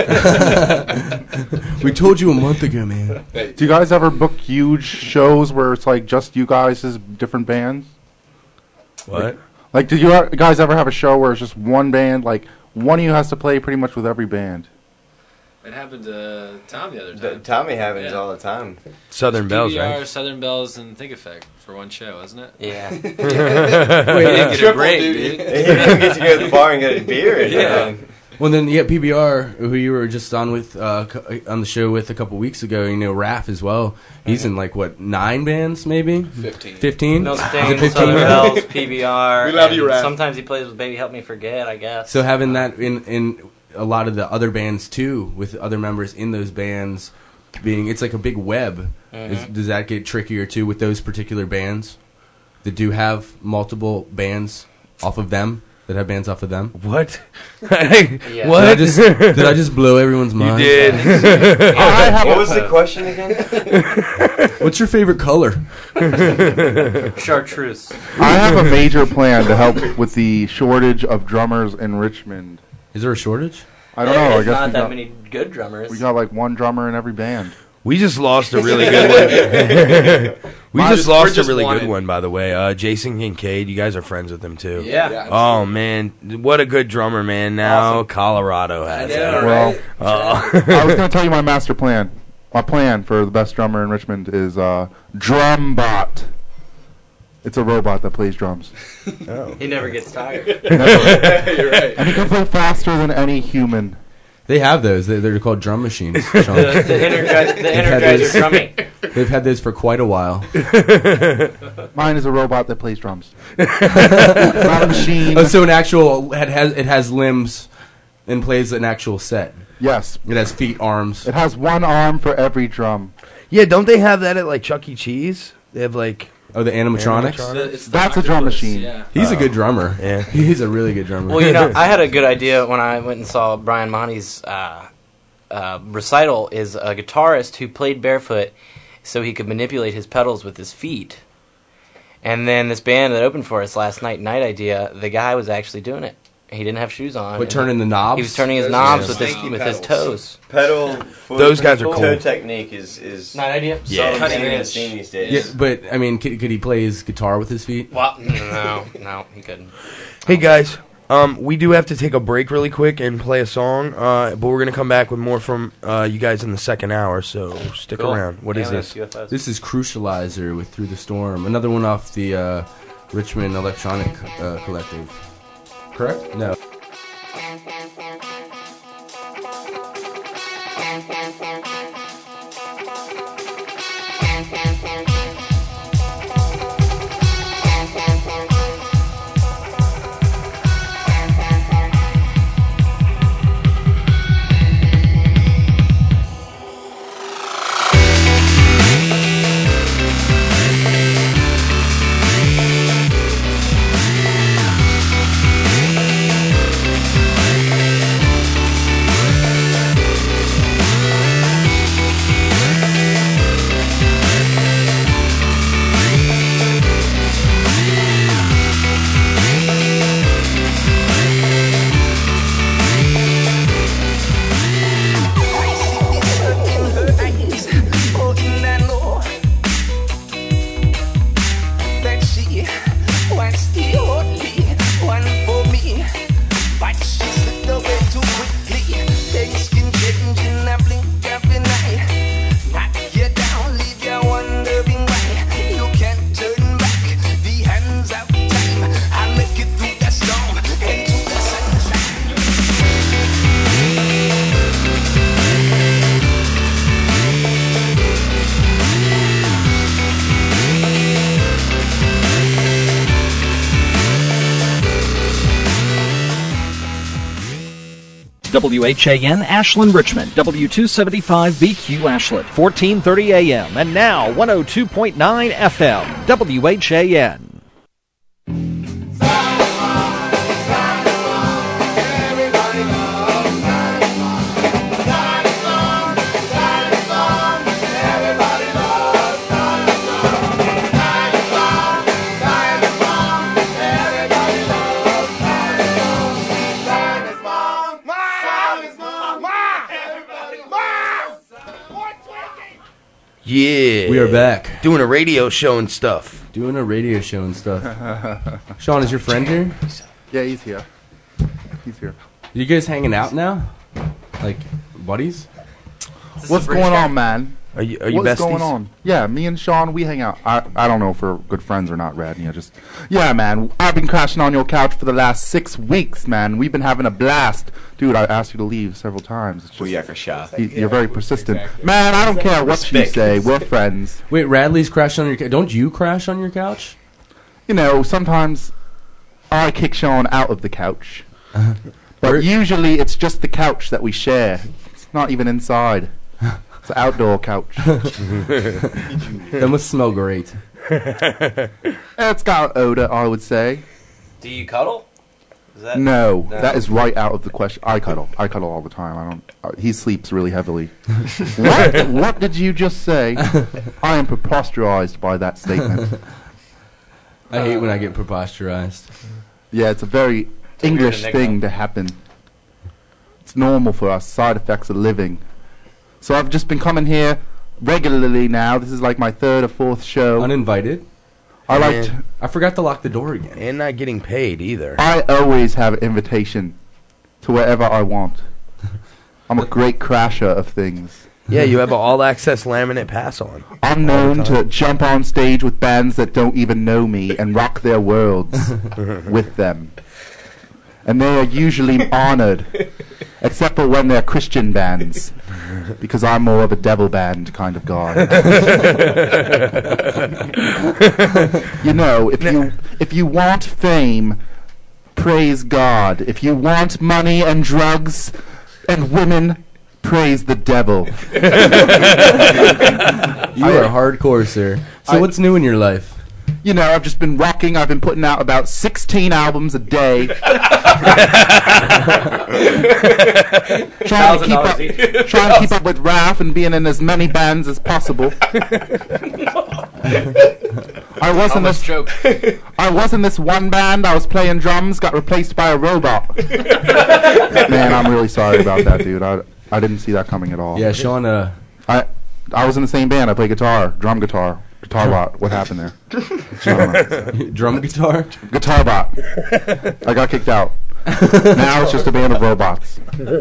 We told you a month ago, man. Do you guys ever book huge shows where it's like just you guys as different bands? What? Like, did you guys ever have a show where it's just one band, like one of you has to play pretty much with every band? It happened to Tom the other time. Tommy happens all the time. Southern Bells, PBR, right? Southern Bells, and Think Effect for one show, wasn't it? Yeah. Wait, you didn't get a break, dude. He didn't get to go to the bar and get a beer. Yeah. Well, then, PBR, who you were just on with on the show with a couple weeks ago, Raph as well. He's in, 9 bands, maybe? 15. No Sting, Southern Bells, PBR. We love you, Raph. Sometimes he plays with Baby Help Me Forget, I guess. So having that in a lot of the other bands, too, with other members in those bands, it's like a big web. Mm-hmm. Does that get trickier, too, with those particular bands that do have multiple bands off of them? That have bands off of them. What? Yeah. What? Did I just blow everyone's mind? You did. What was the question again? What's your favorite color? Chartreuse. I have a major plan to help with the shortage of drummers in Richmond. Is there a shortage? I don't know. I There's guess not that many good drummers. we got one drummer in every band. We just lost a really good one. We just lost a really good one, by the way. Jason Kincaid, you guys are friends with him, too. Yeah. Oh, man. What a good drummer, man. Now Colorado has it. Well, I was going to tell you my master plan. My plan for the best drummer in Richmond is Drumbot. It's a robot that plays drums. Oh. He never gets tired. You're right. And he can play faster than any human. They have those. They're called drum machines. the Energizer drumming. They've had those for quite a while. Mine is a robot that plays drums. Not a machine. Oh, so an actual it has limbs and plays an actual set. Yes. It has feet, arms. It has one arm for every drum. Yeah, don't they have that at Chuck E. Cheese? They have Oh, the animatronics? That's a drum machine. Yeah. He's a good drummer. Yeah. He's a really good drummer. Well, I had a good idea when I went and saw Brian Monty's recital. Is a guitarist who played barefoot so he could manipulate his pedals with his feet. And then this band that opened for us last night, Night Idea, the guy was actually doing it. He didn't have shoes on. But turning the knobs? He was turning his knobs with his toes. Pedal, foot, those guys are cool. Toe technique is Night Idea? Yeah, Cutting edge these days. Yeah, but I mean, could he play his guitar with his feet? Well, no, he couldn't. Hey guys, we do have to take a break really quick and play a song, but we're gonna come back with more from you guys in the second hour. So stick around. What is this? UFOs. This is Crucializer with Through the Storm. Another one off the Richmond Electronic Collective. Correct? No. WHAN Ashland Richmond, W275BQ Ashland, 1430 AM, and now 102.9 FM, WHAN. Yeah. We are back. Doing a radio show and stuff. Sean, is your friend here? Yeah, he's here. He's here. You guys hanging out now? Like, buddies? What's going on, man? Are you What's besties? going on? Yeah, me and Sean, we hang out. I don't know if we're good friends or not, Rad. Yeah, man. I've been crashing on your couch for the last 6 weeks, man. We've been having a blast. Dude, I asked you to leave several times. It's just, you're very persistent. Man, I don't care what you say. We're friends. Wait, Radley's crashed on your couch. Don't you crash on your couch? You know, sometimes I kick Sean out of the couch. But usually it's just the couch that we share. It's not even inside. It's an outdoor couch. That must smell great. It's got odor, I would say. Do you cuddle? No, that is right out of the question. I cuddle all the time. I don't. He sleeps really heavily. What did you just say? I am preposterized by that statement. I hate when I get preposterized. Yeah, it's a very English thing to happen. It's normal for us. Side effects of living. So I've just been coming here regularly now. This is like my 3rd or 4th show. Uninvited. I forgot to lock the door again. And not getting paid either. I always have an invitation to wherever I want. I'm a great crasher of things. Yeah, you have an all-access laminate pass on. I'm known to jump on stage with bands that don't even know me and rock their worlds with them. And they are usually honored, except for when they're Christian bands, because I'm more of a devil band kind of guy. You know, if you want fame, praise God. If you want money and drugs and women, praise the devil. You are hardcore, sir. So what's new in your life? You know, I've just been rocking. I've been putting out about 16 albums a day. trying to keep up with Ralph and being in as many bands as possible. I was in this one band. I was playing drums, got replaced by a robot. Man, I'm really sorry about that, dude. I didn't see that coming at all. Yeah, Sean. I was in the same band. I play guitar, drum guitar. Guitar bot. What happened there? Drum guitar? Guitar bot. I got kicked out. Now it's just a band of robots.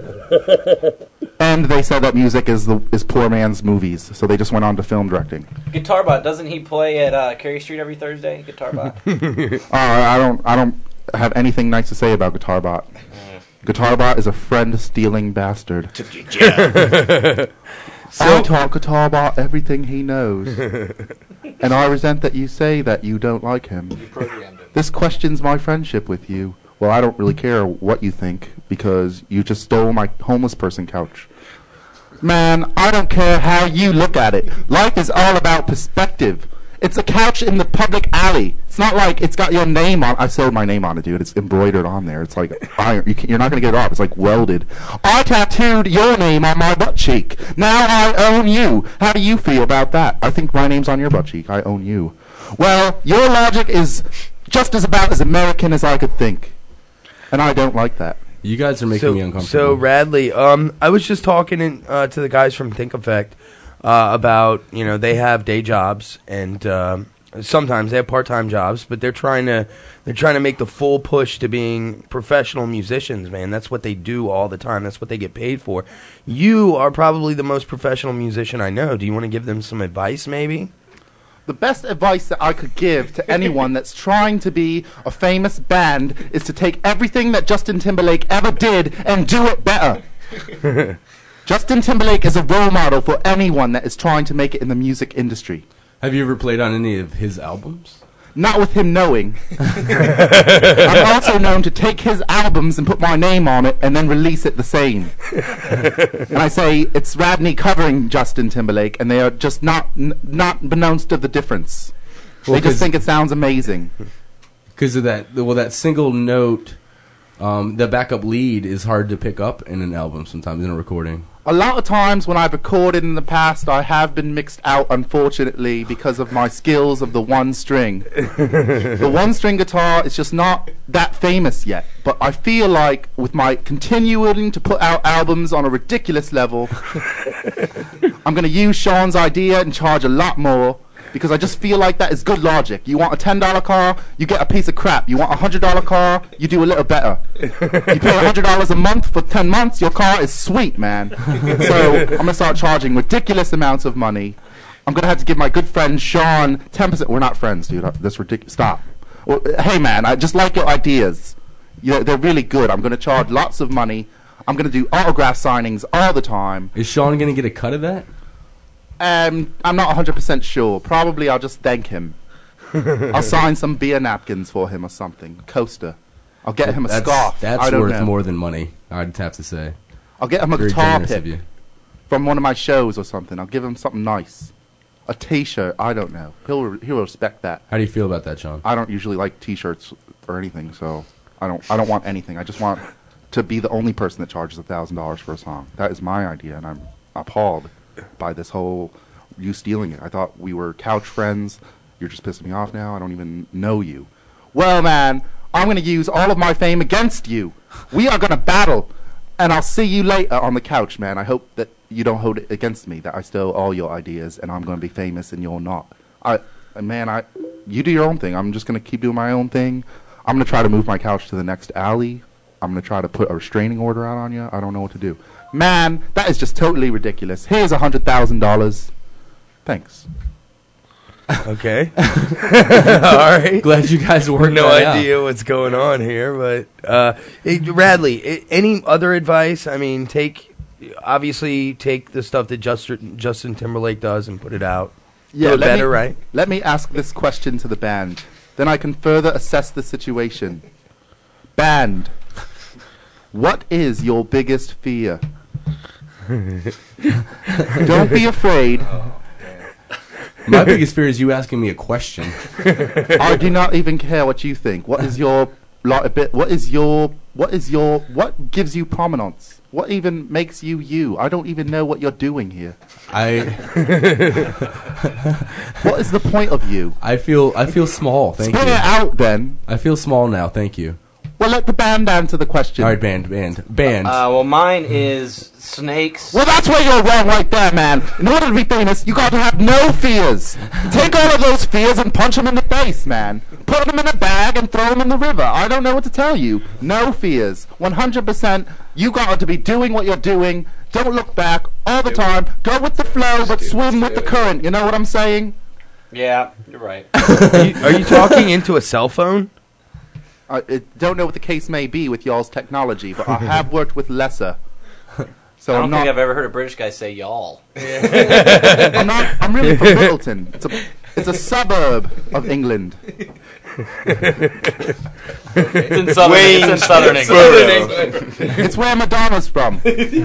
And they said that music is poor man's movies, so they just went on to film directing. Guitar bot, doesn't he play at Cary Street every Thursday? Guitar bot. I don't have anything nice to say about Guitar bot. Guitar bot is a friend-stealing bastard. Took you jail. I taught Guitar bot everything he knows. And I resent that you say that you don't like him. You programmed him. This questions my friendship with you. Well, I don't really care what you think, because you just stole my homeless person couch. Man, I don't care how you look at it. Life is all about perspective. It's a couch in the public alley. It's not like it's got your name on. I sewed my name on it, dude. It's embroidered on there. It's like iron. You're not going to get it off. It's like welded. I tattooed your name on my butt cheek. Now I own you. How do you feel about that? I think my name's on your butt cheek. I own you. Well, your logic is just about as American as I could think. And I don't like that. You guys are making me uncomfortable. So, Radley, I was just talking to the guys from Think Effect about, they have day jobs, and sometimes they have part-time jobs, but they're trying to make the full push to being professional musicians, man. That's what they do all the time. That's what they get paid for. You are probably the most professional musician I know. Do you want to give them some advice, maybe? The best advice that I could give to anyone that's trying to be a famous band is to take everything that Justin Timberlake ever did and do it better. Justin Timberlake is a role model for anyone that is trying to make it in the music industry. Have you ever played on any of his albums? Not with him knowing. I'm also known to take his albums and put my name on it and then release it the same. And I say it's Radney covering Justin Timberlake, and they are just not beknownst of the difference. They just think it sounds amazing. Because of that, that single note, the backup lead is hard to pick up in an album sometimes in a recording. A lot of times when I've recorded in the past, I have been mixed out, unfortunately, because of my skills of the one string. The one string guitar is just not that famous yet, but I feel like with my continuing to put out albums on a ridiculous level, I'm going to use Sean's idea and charge a lot more, because I just feel like that is good logic. You want a $10 car, you get a piece of crap. You want a $100 car, you do a little better. You pay $100 a month for 10 months, your car is sweet, man. So I'm going to start charging ridiculous amounts of money. I'm going to have to give my good friend Sean 10%. We're not friends, dude. That's ridiculous. Stop. Well, hey, man, I just like your ideas. They're really good. I'm going to charge lots of money. I'm going to do autograph signings all the time. Is Sean going to get a cut of that? I'm not 100% sure. Probably I'll just thank him. I'll sign some beer napkins for him or something. Coaster. I'll get him a scarf. That's worth more than money, I'd have to say. I'll get him a guitar pick from one of my shows or something. I'll give him something nice. A T-shirt. I don't know. He'll respect that. How do you feel about that, Sean? I don't usually like T-shirts or anything, so I don't want anything. I just want to be the only person that charges $1,000 for a song. That is my idea, and I'm appalled by this whole you stealing it. I thought we were couch friends. You're just pissing me off now. I don't even know you. Well, man, I'm going to use all of my fame against you. We are going to battle, and I'll see you later on the couch, man. I hope that you don't hold it against me, that I stole all your ideas, and I'm going to be famous and you're not. You do your own thing. I'm just going to keep doing my own thing. I'm going to try to move my couch to the next alley. I'm going to try to put a restraining order out on you. I don't know what to do. Man, that is just totally ridiculous. Here's $100,000. Thanks. Okay. All right. Glad you guys worked no that idea out. what's going on here, but hey, Radley, any other advice? I mean, obviously take the stuff that Justin Timberlake does and put it out. Yeah, right? Let me ask this question to the band. Then I can further assess the situation. Band, what is your biggest fear? Don't be afraid. My biggest fear is you asking me a question. I do not even care what you think. What gives you prominence? What even makes you you? I don't even know what you're doing here. What is the point of you? I feel small, thank you. Spit it out then. I feel small now, thank you. Well, let the band answer the question. All right, band. Well, mine is snakes. Well, that's where you're wrong right there, man. In order to be famous, you got to have no fears. Take all of those fears and punch them in the face, man. Put them in a bag and throw them in the river. I don't know what to tell you. No fears. 100%. You got to be doing what you're doing. Don't look back all the time. Go with the flow, but swim with the current. You know what I'm saying? Yeah, you're right. Are you talking into a cell phone? I don't know what the case may be with y'all's technology, but I have worked with lesser. So I don't think I've ever heard a British guy say y'all. I'm really from Middleton. It's a suburb of England. It's in southern England. It's where Madonna's from.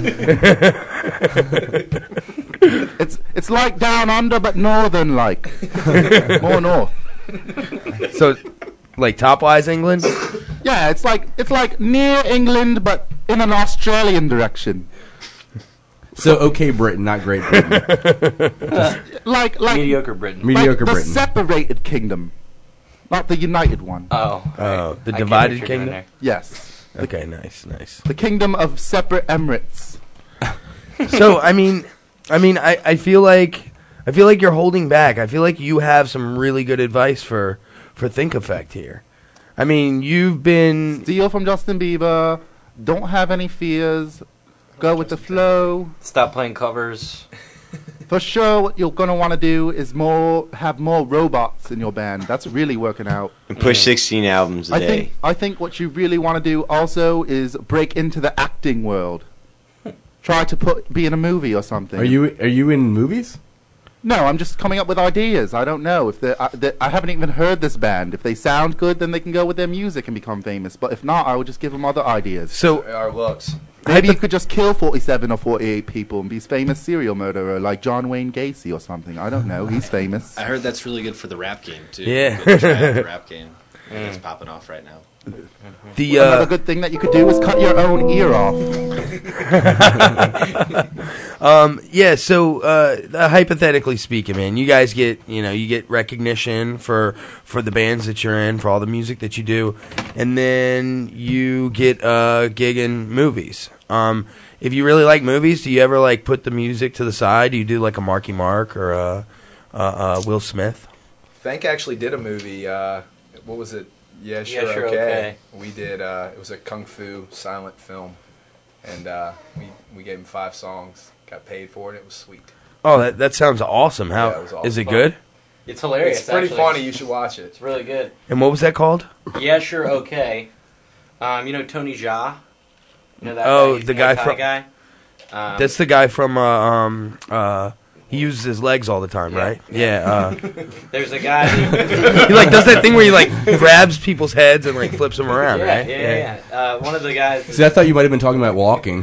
It's like down under, but northern like. More north. So, like Topwise England? Yeah, it's like near England, but in an Australian direction. So okay, Britain, not Great Britain. like mediocre Britain. Mediocre the Britain. Separated kingdom, not the united one. Oh, the divided kingdom. Yes. Okay, nice. The kingdom of separate emirates. So I mean, I feel like you're holding back. I feel like you have some really good advice for Think Effect here. I mean, you've been steal from Justin Bieber. Don't have any fears. Go with the flow. Stop playing covers. For sure, what you're going to want to do is have more robots in your band. That's really working out. And push 16 albums a day. I think what you really want to do also is break into the acting world. Try to be in a movie or something. Are you in movies? No, I'm just coming up with ideas. I don't know if I haven't even heard this band. If they sound good, then they can go with their music and become famous. But if not, I would just give them other ideas. So our looks. Maybe you could just kill 47 or 48 people and be a famous serial murderer like John Wayne Gacy or something. I don't know. He's famous. I heard that's really good for the rap game too. Yeah. The rap game. That's popping off right now. Another good thing that you could do is cut your own ear off. Hypothetically speaking, man, you guys get recognition for the bands that you're in, for all the music that you do, and then you get a gig in movies. If you really like movies, do you ever like put the music to the side? Do you do like a Marky Mark or a Will Smith? Fank actually did a movie. What was it? Yeah, sure, okay. We did. It was a kung fu silent film, and we gave him 5 songs. Got paid for it. It was sweet. Oh, that sounds awesome. How it was awesome. Is it good? It's hilarious. It's pretty funny. You should watch it. It's really good. And what was that called? Yeah, sure, okay. You know Tony Jaa? You know that guy? The guy Thai from. Guy? That's the guy from. He uses his legs all the time, right? Yeah. There's a guy. He like does that thing where he like grabs people's heads and like flips them around, right? Yeah. One of the guys. See, I thought you might have been talking about walking.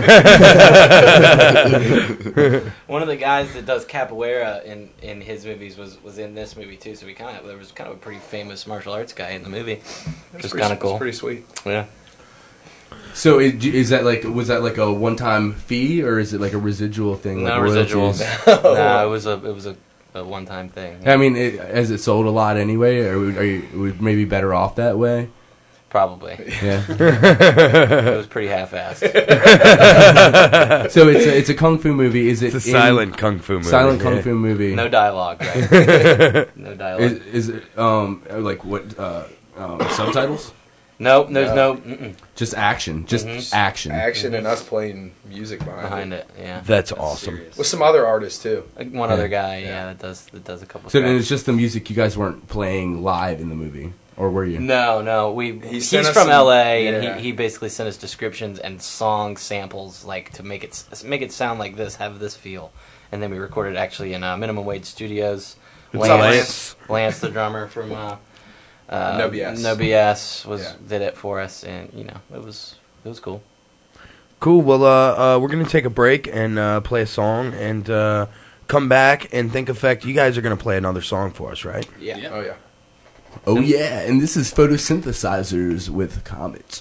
One of the guys that does capoeira in his movies was in this movie too. So there was kind of a pretty famous martial arts guy in the movie, which was kind of cool. It's pretty sweet. Yeah. So was that like a one-time fee, or is it like a residual thing? No like residuals. No, it was a one-time thing. Yeah. I mean, has it sold a lot anyway, or are you maybe better off that way? Probably. Yeah. It was pretty half-assed. So it's a kung fu movie. Is it? It's a silent kung fu movie. Silent kung fu movie. No dialogue, right? No dialogue. Is it like what subtitles? Nope, there's no. Just action. Just action. Action and us playing music behind it. Yeah. That's awesome. With some other artists too. One other guy, that does a couple. So then it's just the music. You guys weren't playing live in the movie, or were you? No. He's from LA, and he basically sent us descriptions and song samples, like to make it sound like this, have this feel, and then we recorded actually in Minimum Wage Studios. Lance, the drummer from. No BS did it for us, and it was cool. Cool. Well, we're gonna take a break and play a song, and come back and Think Effect. You guys are gonna play another song for us, right? Yeah. Oh yeah. Oh yeah. And this is Photosynthesizers with Comets.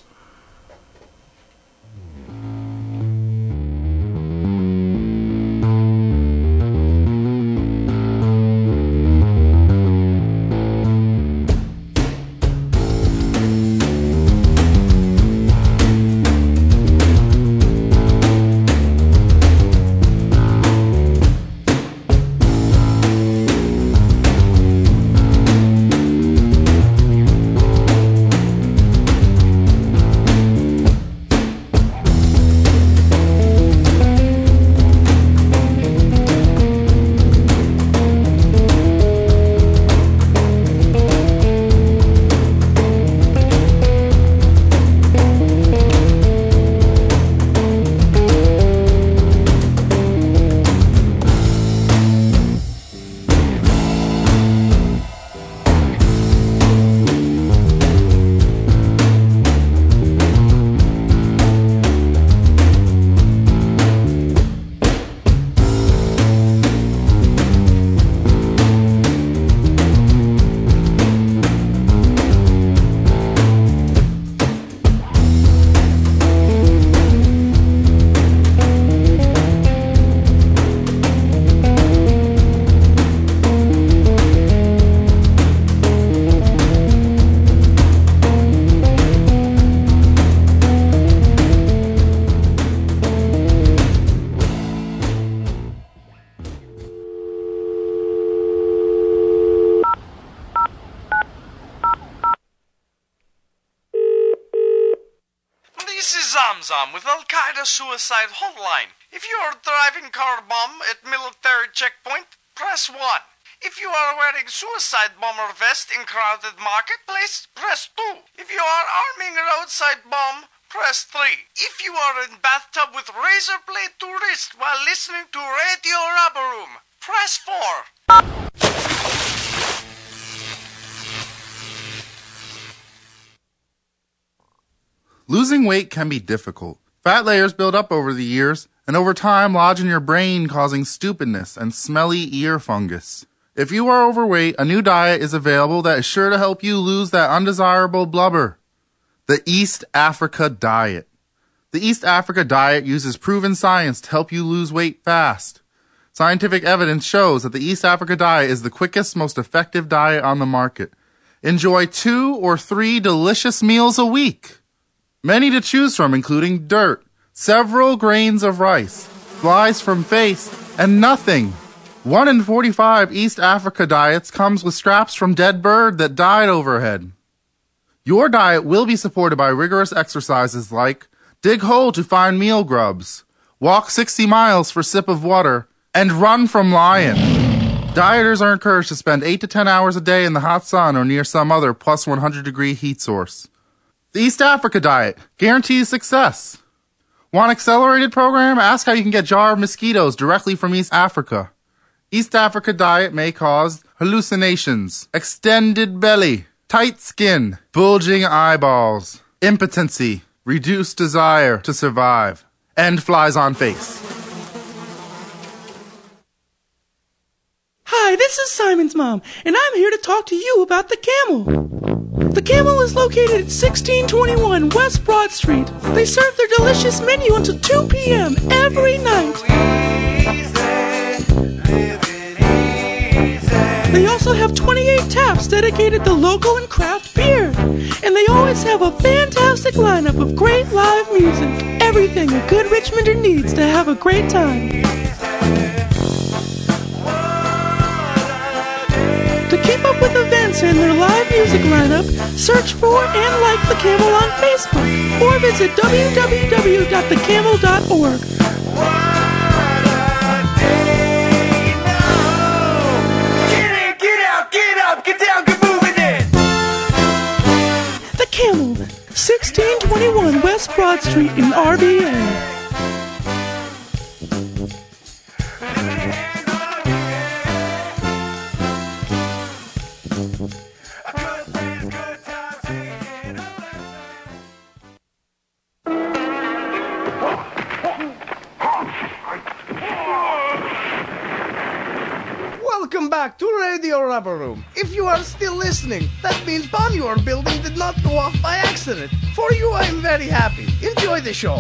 Zamzam with Al-Qaeda Suicide Hotline. If you are driving car bomb at military checkpoint, press 1. If you are wearing suicide bomber vest in crowded marketplace, press 2. If you are arming roadside bomb, press 3. If you are in bathtub with razor blade to wrist while listening to Radio Rubber Room, press 4. Losing weight can be difficult. Fat layers build up over the years, and over time lodge in your brain, causing stupidness and smelly ear fungus. If you are overweight, a new diet is available that is sure to help you lose that undesirable blubber. The East Africa Diet. The East Africa Diet uses proven science to help you lose weight fast. Scientific evidence shows that the East Africa Diet is the quickest, most effective diet on the market. Enjoy 2 or 3 delicious meals a week. Many to choose from, including dirt, several grains of rice, flies from face, and nothing. 1 in 45 East Africa diets comes with scraps from dead bird that died overhead. Your diet will be supported by rigorous exercises like dig hole to find meal grubs, walk 60 miles for sip of water, and run from lion. Dieters are encouraged to spend 8 to 10 hours a day in the hot sun or near some other plus 100-degree heat source. The East Africa Diet guarantees success. Want accelerated program? Ask how you can get jar of mosquitoes directly from East Africa. East Africa Diet may cause hallucinations, extended belly, tight skin, bulging eyeballs, impotency, reduced desire to survive, and flies on face. Hi, this is Simon's mom, and I'm here to talk to you about the Camel. The Camel is located at 1621 West Broad Street. They serve their delicious menu until 2 p.m. every night. They also have 28 taps dedicated to local and craft beer. And they always have a fantastic lineup of great live music. Everything a good Richmonder needs to have a great time. To keep up with events and their live music lineup, search for and like The Camel on Facebook or visit www.thecamel.org. Get down, get moving in! The Camel, 1621 West Broad Street in RVA. Welcome back to Radio Rubber Room. If you are still listening, that means bomb your building did not go off by accident. For you, I am very happy. Enjoy the show.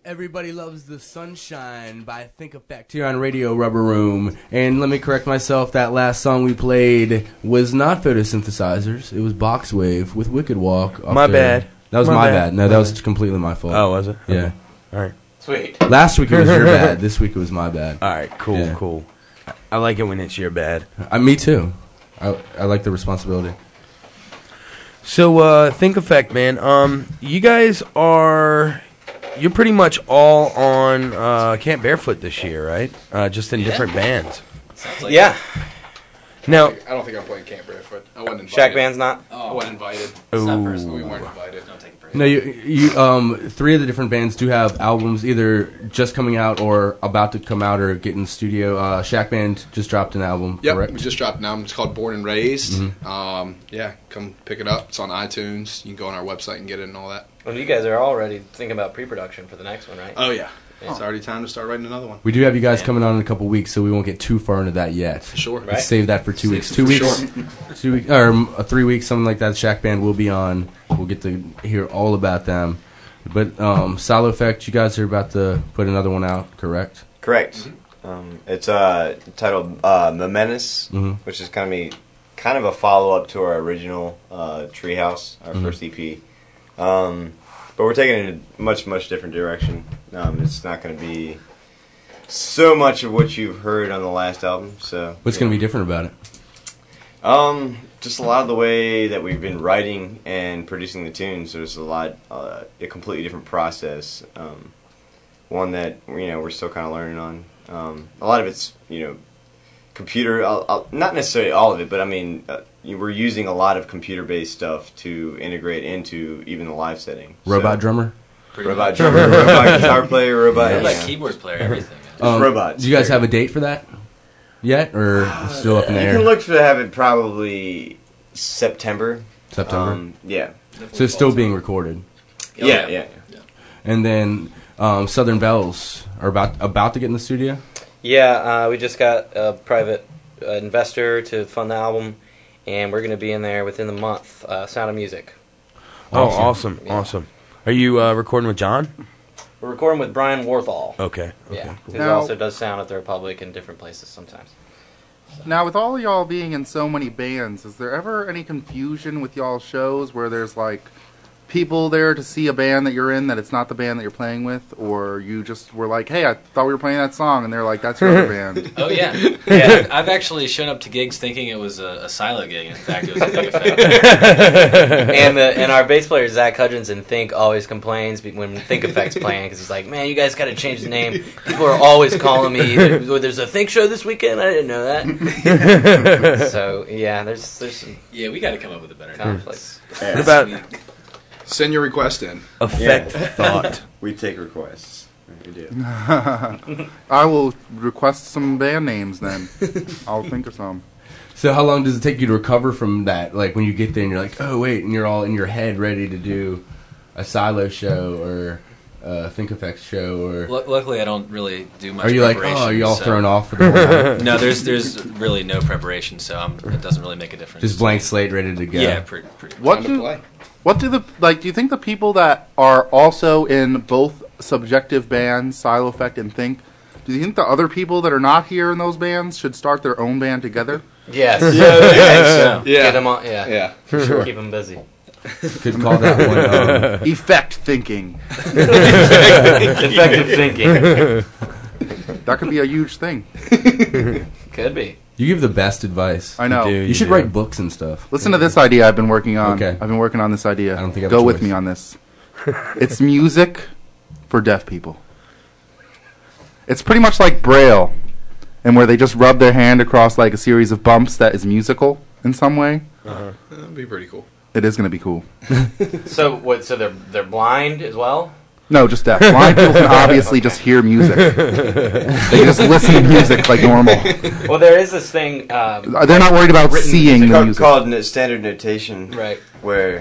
Everybody Loves the Sunshine by Think Effect here on Radio Rubber Room. And let me correct myself, that last song we played was not Photosynthesizers. It was Boxwave with Wicked Walk. My bad. That was my bad. No, that was completely my fault. Oh, was it? Yeah. Okay. All right. Sweet. Last week it was your bad. This week it was my bad. All right, cool, cool. I like it when it's your bad. Me too. I like the responsibility. So, Think Effect, man. You guys you're pretty much all on Camp Barefoot this year, right? Just in different bands. Sounds like yeah. Now, I don't think I'm playing Camp Barefoot. I wasn't invited. Shack Band's not? I wasn't invited. Ooh. We weren't invited. Don't take a break. No, you 3 of the different bands do have albums either just coming out or about to come out or get in the studio. Shack Band just dropped an album, correct? We just dropped an album. It's called Born and Raised. Mm-hmm. Come pick it up. It's on iTunes. You can go on our website and get it and all that. Well, you guys are already thinking about pre-production for the next one, right? Oh, yeah. It's already time to start writing another one. We do have you guys coming on in a couple weeks, so we won't get too far into that yet. Sure. Right. Save that for 2 weeks. 2 weeks, 2 weeks, or 3 weeks, something like that. Shack Band will be on. We'll get to hear all about them. But Silo Effect, you guys are about to put another one out, correct? Correct. Mm-hmm. It's titled Menace, which is kind of a follow-up to our original Treehouse, our first EP. But we're taking it in a much, much different direction. It's not going to be so much of what you've heard on the last album. So what's going to be different about it? Just a lot of the way that we've been writing and producing the tunes. There's a completely different process. One that we're still kind of learning on. A lot of it's computer. Not necessarily all of it, but I mean. We're using a lot of computer-based stuff to integrate into even the live setting. Robot drummer? Robot guitar player, robot keyboards player, everything. Robots. Do you guys have a date for that yet, or still up in the air? You can look to have it probably September. Yeah. So it's still being recorded. Yeah. And then Southern Bells are about to get in the studio? Yeah, we just got a private investor to fund the album. And we're going to be in there within the month. Sound of Music. Awesome. Are you recording with John? We're recording with Brian Warthall. Okay. Yeah, cool. who also does sound at the Republic in different places sometimes. Now, with all y'all being in so many bands, is there ever any confusion with y'all shows where there's like people there to see a band that you're in that it's not the band that you're playing with, or you just were like, hey, I thought we were playing that song, and they're like, that's your other band? Oh, yeah. I've actually shown up to gigs thinking it was a Silo gig, and in fact, it was a Think Effect. And our bass player, Zach Hudgens, in Think, always complains when Think Effect's playing, because he's like, man, you guys got to change the name. People are always calling me, there's a Think show this weekend? I didn't know that. So, yeah, there's some... Yeah, we got to come up with a better conflicts. What about... Send your request in. Effect thought. We take requests. We do. I will request some band names then. I'll think of some. So how long does it take you to recover from that? Like when you get there and you're like, oh wait, and you're all in your head ready to do a Silo show or a Think Effects show, or luckily I don't really do much. Are you like, preparation, are you all thrown off for the whole night? No, there's really no preparation, so it doesn't really make a difference. Just blank slate, ready to go. Yeah, pretty. Do you think the people that are also in both subjective bands, Silo Effect and Think, do you think the other people that are not here in those bands should start their own band together? Yes. Get them on. Yeah, for sure. Keep them busy. Could call that one effect thinking. Effective thinking. That could be a huge thing. Could be. You give the best advice. I know. You should write books and stuff. Listen to this idea I've been working on. Okay. I've been working on this idea. I don't think I have Go a with choice. me on this. It's music for deaf people. It's pretty much like Braille, and where they just rub their hand across like a series of bumps that is musical in some way. That'd be pretty cool. It is going to be cool. So what? So they're blind as well? No, just deaf. Blind people can obviously just hear music. They just listen to music like normal. Well, there is this thing. They're not worried about seeing the music. It's called standard notation, right? Where,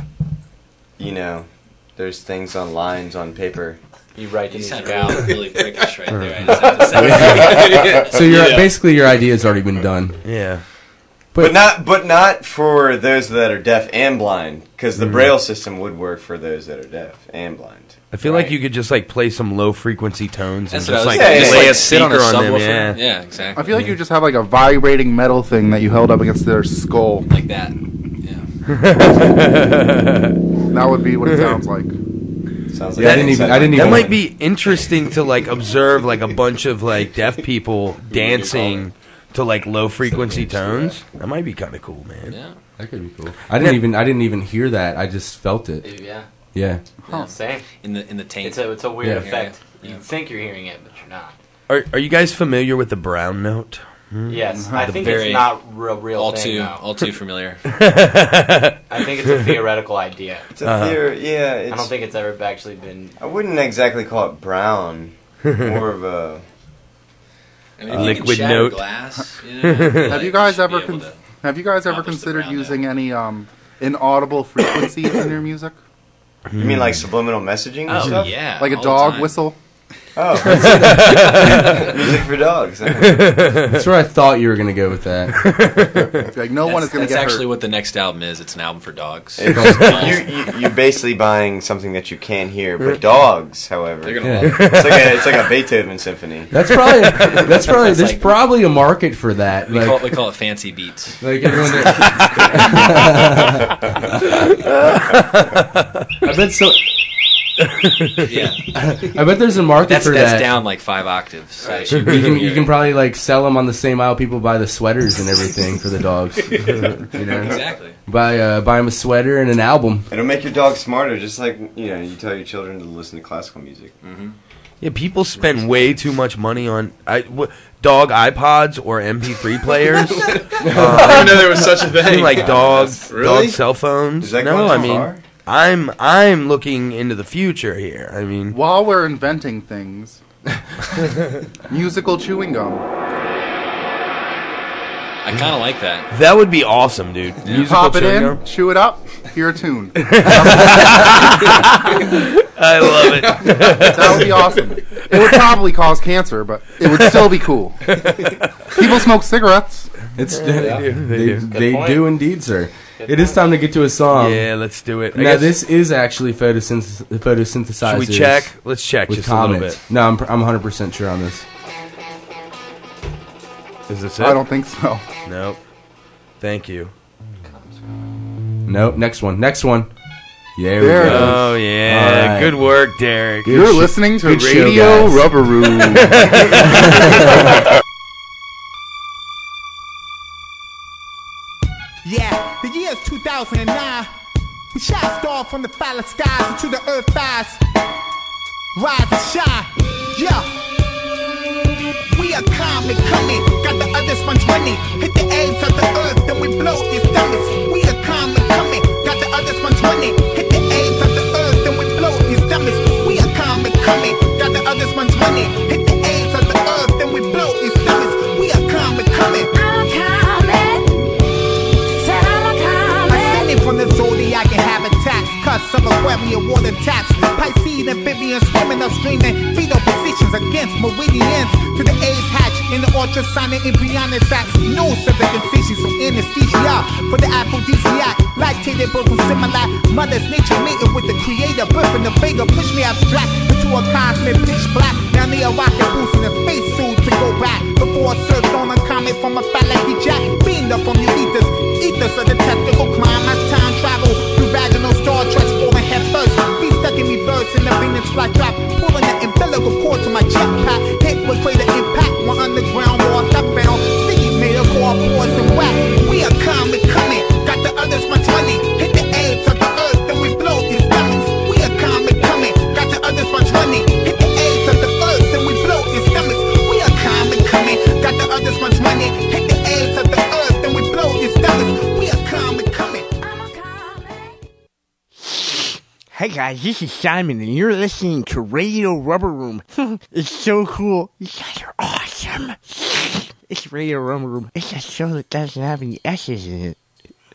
there's things on lines on paper. You write the You music sound out. really prickish right there. I just have to say. So basically your idea has already been done. Yeah. But not for those that are deaf and blind, because the Braille system would work for those that are deaf and blind. I feel like you could just like play some low frequency tones and just like lay a speaker on them. Yeah, exactly. I feel like you just have like a vibrating metal thing that you held up against their skull. Like that. Yeah. That would be what it sounds like. Sounds like that might be interesting to like observe like a bunch of like deaf people dancing to like low frequency tones. That might be kind of cool, man. Yeah, that could be cool. I didn't even hear that. I just felt it. Yeah. Yeah. Huh. Same. In the taint. It's a weird effect. You think you're hearing it, but you're not. Are you guys familiar with the brown note? Yes, I think it's not real all thing, all too familiar. I think it's a theoretical idea. It's a theory, yeah. I don't think it's ever actually been. I wouldn't exactly call it brown. More of a liquid note. Glass, Have you guys ever considered using any inaudible frequencies in your music? You mean like subliminal messaging and stuff? Yeah, like a dog whistle? Oh. Music for dogs. That's where I thought you were going to go with that. Like no one is going to get hurt. That's actually what the next album is. It's an album for dogs. You're basically buying something that you can't hear, but dogs, however, they're gonna love it. It's like a Beethoven symphony. There's probably a market for that. We call it fancy beats. Like everyone. I bet so. Yeah, I bet there's a market for that. That's down like 5 octaves. Right. You can probably like sell them on the same aisle people buy the sweaters and everything for the dogs. You know, exactly. Buy them a sweater and an album. It'll make your dog smarter, just like you tell your children to listen to classical music. Mm-hmm. Yeah, people spend way too much money on dog iPods or MP3 players. I didn't know there was such a thing. Like dog cell phones. Is that no, going I mean. far? I'm looking into the future here. I mean, while we're inventing things, musical chewing gum. I kind of like that. That would be awesome, dude. You musical pop it in, gum. chew it up, hear a tune. I love it. That would be awesome. It would probably cause cancer, but it would still be cool. People smoke cigarettes. They do indeed, sir. It is time to get to a song. Yeah, let's do it. Now, this is actually photosynthesizers. Should we check? Let's check just a little bit. No, I'm 100% sure on this. Is this it? I don't think so. Nope. Thank you. Nope. Next one. Yeah, there we go. Oh, yeah. Right. Good work, Derek. You're listening to Radio Rubber Room. Yeah, the year's 2009. We shot star from the phallic skies into the earth thighs. Rise and shine, yeah. We are calmly coming, got the other sponge running. Hit the ends of the earth, then we blow its stomachs. We are calmly coming, got the other sponge running. Hit the ends of the earth, then we blow its stomachs. We are calmly coming, got the other sponge running. Hit the ends of the earth, then we blow its stomachs. We are calmly coming. From the zodiac and habitats, cuss of Aquarian water taps, Pisces amphibians swimming upstream in fetal positions against meridians to the A's hatch in the ultrasonic embryonic sacs. No circumcisions or anesthesia for the aphrodisiac, lactated birth from similar mothers, nature mating with the creator, birth in the Vega, push me abstract into a cosmic pitch black. Now they are rocking boots in a space suit to go back before I surfed on a comet from a phallic jack, beamed up from your ethers of the technical climb as time travel through vaginal star treks falling head first. Be stuck in reverse in the Venus flight trap, pulling the umbilical cord to my jetpack. Hit with greater impact, one underground walls I found. Cities made of all pores and wax. We are calmly coming, got the others much money. Hit the edge of the earth, then we blow these stomachs. We are calmly coming, got the others much money. Hit the edge of the earth, then we blow these stomachs. We are calmly coming, got the others much money. Hit the edge of the earth, then we blow these stomachs. Hey guys, this is Simon, and you're listening to Radio Rubber Room. It's so cool. You guys are awesome. It's Radio Rubber Room. It's a show that doesn't have any S's in it.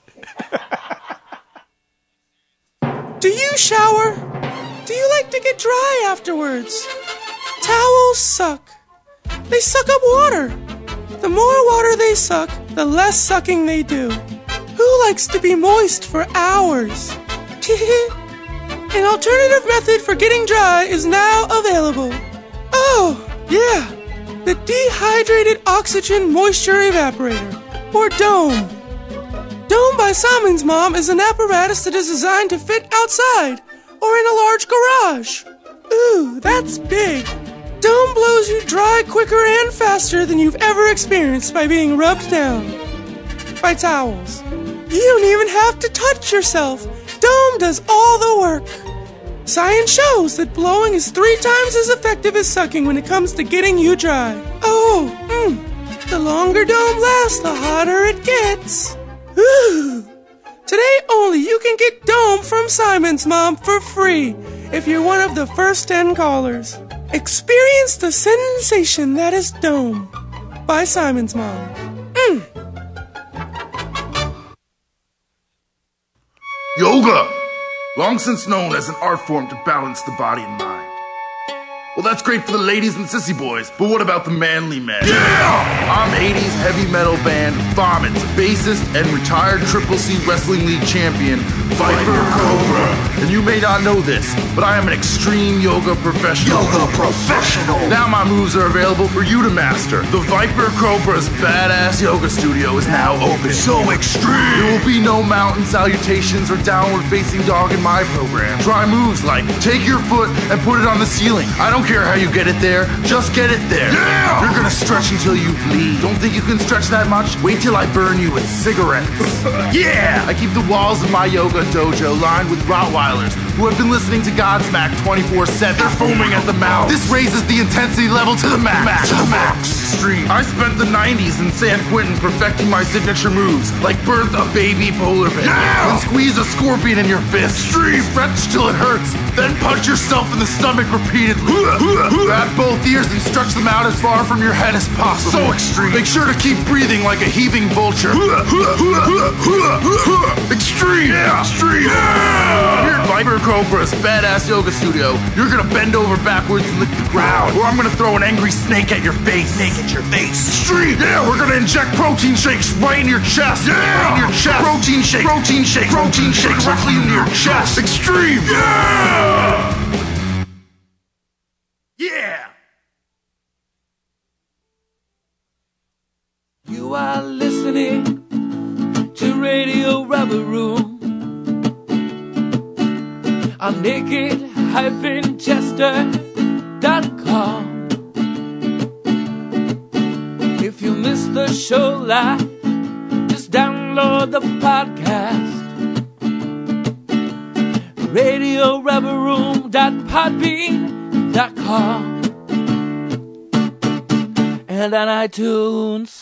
Do you shower? Do you like to get dry afterwards? Towels suck. They suck up water. The more water they suck, the less sucking they do. Who likes to be moist for hours? An alternative method for getting dry is now available. Oh, yeah, the Dehydrated Oxygen Moisture Evaporator, or DOME. DOME by Simon's Mom is an apparatus that is designed to fit outside or in a large garage. Ooh, that's big. DOME blows you dry quicker and faster than you've ever experienced by being rubbed down by towels. You don't even have to touch yourself. DOME does all the work. Science shows that blowing is 3 times as effective as sucking when it comes to getting you dry. The longer DOME lasts, the hotter it gets. Ooh. Today only you can get DOME from Simon's Mom for free if you're one of the first 10 callers. Experience the sensation that is DOME by Simon's Mom. Yoga! Long since known as an art form to balance the body and mind. Well, that's great for the ladies and sissy boys, but what about the manly men? Yeah! I'm 80s heavy metal band Vomits, bassist and retired Triple C Wrestling League champion, Viper Cobra. And you may not know this, but I am an extreme yoga professional. Now my moves are available for you to master. The Viper Cobra's badass yoga studio is now open. So extreme! There will be no mountain salutations or downward facing dog in my program. Try moves like take your foot and put it on the ceiling. I don't care how you get it there, just get it there. Yeah! You're gonna stretch until you bleed. Don't think you can stretch that much? Wait till I burn you with cigarettes. Yeah! I keep the walls of my yoga dojo lined with Rottweilers who have been listening to Godsmack 24/7. They're foaming at the mouth. This raises the intensity level to the max. Extreme. I spent the 90s in San Quentin perfecting my signature moves, like birth a baby polar bear. Yeah! And squeeze a scorpion in your fist. Extreme. Stretch till it hurts, then punch yourself in the stomach repeatedly. Grab both ears and stretch them out as far from your head as possible. So extreme. Make sure to keep breathing like a heaving vulture. Extreme. Yeah. Extreme. Yeah. Here at Viper Cobra's badass yoga studio, you're gonna bend over backwards and lick the ground, or I'm gonna throw an angry snake at your face. Extreme. Yeah. We're gonna inject protein shakes right in your chest. Yeah. Right in your chest. Protein shakes directly into your chest. Extreme. Yeah. Yeah! You are listening to Radio Rubber Room on naked-chester.com. If you missed the show live, just download the podcast. RadioRubberRoom.podbean.com and on iTunes.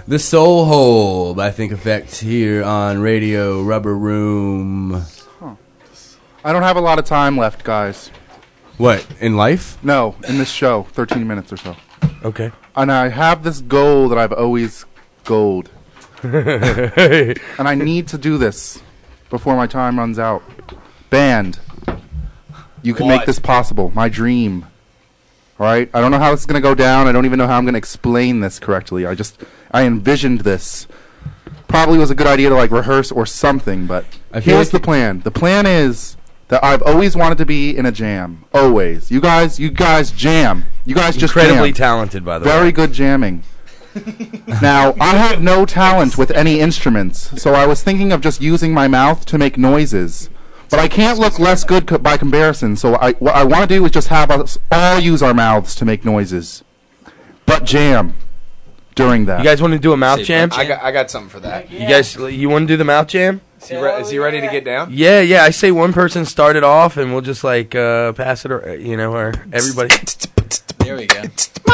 The Soul Hole by Think Effect here on Radio Rubber Room. I don't have a lot of time left, guys. What, in life? No, in this show, 13 minutes or so. Okay. And I have this goal that I've always goaled. And I need to do this before my time runs out. Band. You can make this possible. My dream. All right? I don't know how this is going to go down. I don't even know how I'm going to explain this correctly. I envisioned this. Probably was a good idea to like rehearse or something, but here's the plan. The plan is that I've always wanted to be in a jam. Always. You guys jam. You guys just incredibly jam. talented, by the way. Very good jamming. Now, I have no talent with any instruments, so I was thinking of just using my mouth to make noises. But I can't look less good by comparison, so what I want to do is just have us all use our mouths to make noises. But jam during that. You guys want to do a mouth jam? I got something for that. You want to do the mouth jam? Is he ready to get down? Yeah. I say one person start it off, and we'll just like pass it, or everybody. There we go.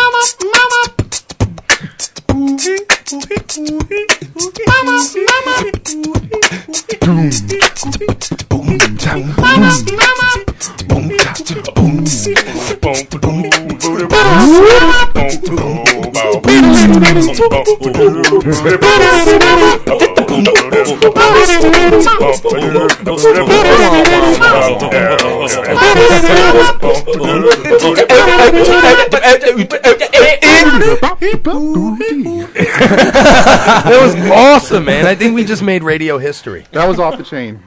That was awesome, man. I think we just made radio history. That was off the chain.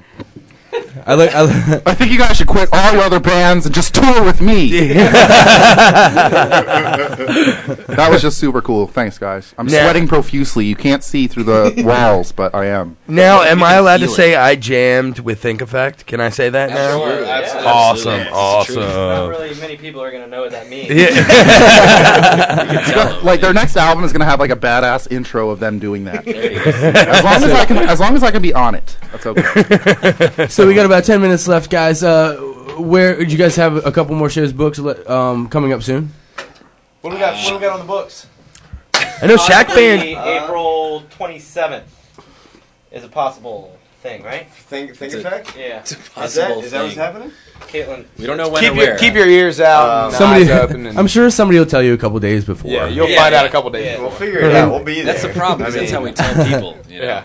I think you guys should quit all your other bands and just tour with me. That was just super cool. Thanks, guys. I'm sweating profusely. You can't see through the walls, but I am. Now, am I allowed to say I jammed with Think Effect? Can I say that now? Sure, absolutely. Awesome. Not really many people are going to know what that means. Like their next album is going to have like a badass intro of them doing that. As long as I can be on it. That's okay. So we got about 10 minutes left, guys. Where do you guys have a couple more shows booked coming up soon? What do we got on the books? I know Shack Band. April 27th is a possible thing, right? Think Effect? Yeah. It's a possible Is that what's happening? Caitlin. We don't know when or where. Keep your ears out. Somebody, eyes open. I'm sure somebody will tell you a couple days before. Yeah, you'll find out a couple days. Yeah, we'll figure it out. We'll be there. That's the problem. Because that's how we tell people. You know? Yeah.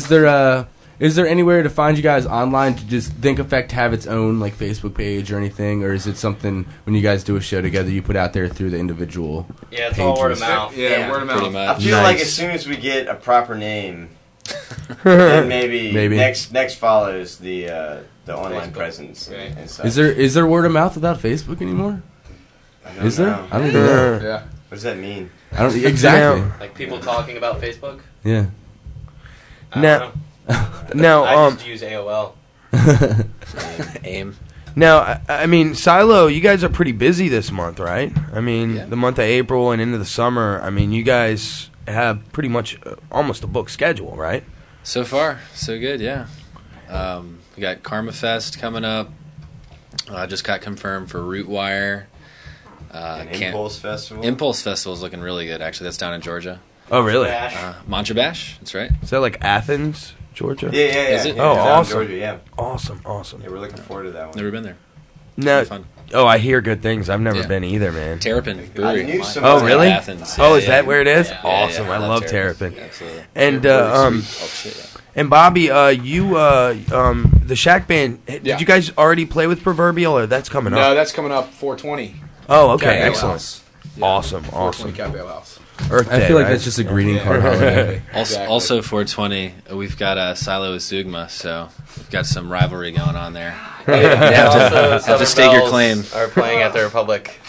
Is there anywhere to find you guys online to just Think Effect have its own like Facebook page or anything, or is it something when you guys do a show together you put out there through the individual? Yeah, it's all word of mouth. Yeah, word of mouth. I feel like as soon as we get a proper name, then maybe next follows the online Facebook. presence. Right. And stuff. Is there word of mouth without Facebook anymore? I don't Is there? know. I don't even know. Yeah. What does that mean? I don't exactly. Like people talking about Facebook? Yeah. I don't know. Now, I just use AOL. AIM. Now, I mean, Silo, you guys are pretty busy this month, right? I mean, the month of April and into the summer, I mean, you guys have pretty much almost a booked schedule, right? So far, so good, yeah. We got Karma Fest coming up. Just got confirmed for Rootwire. Impulse Festival? Impulse Festival is looking really good, actually. That's down in Georgia. Oh, really? Mantra Bash, that's right. Is that like Athens, Georgia? Yeah. Is it? Oh, awesome. Georgia, yeah. Awesome. Yeah, we're looking forward to that one. Never been there. No. Fun. Oh, I hear good things. I've never been either, man. Terrapin Brewery. I knew Oh, really? Athens. Oh, is that where it is? Yeah. Awesome. Yeah, I love Terrapin. Absolutely. And Shit, and Bobby, you the Shack Band. Did you guys already play with Proverbial, or that's coming up? No, that's coming up 420. Oh, okay, Cafe excellent. House. Awesome. 420 Cafe House. Earth I Day, feel like right? that's just a greeting card holiday. Also 420, we've got Silo with Zugma, so we've got some rivalry going on there. You have to stake your claim. Are playing at the Republic.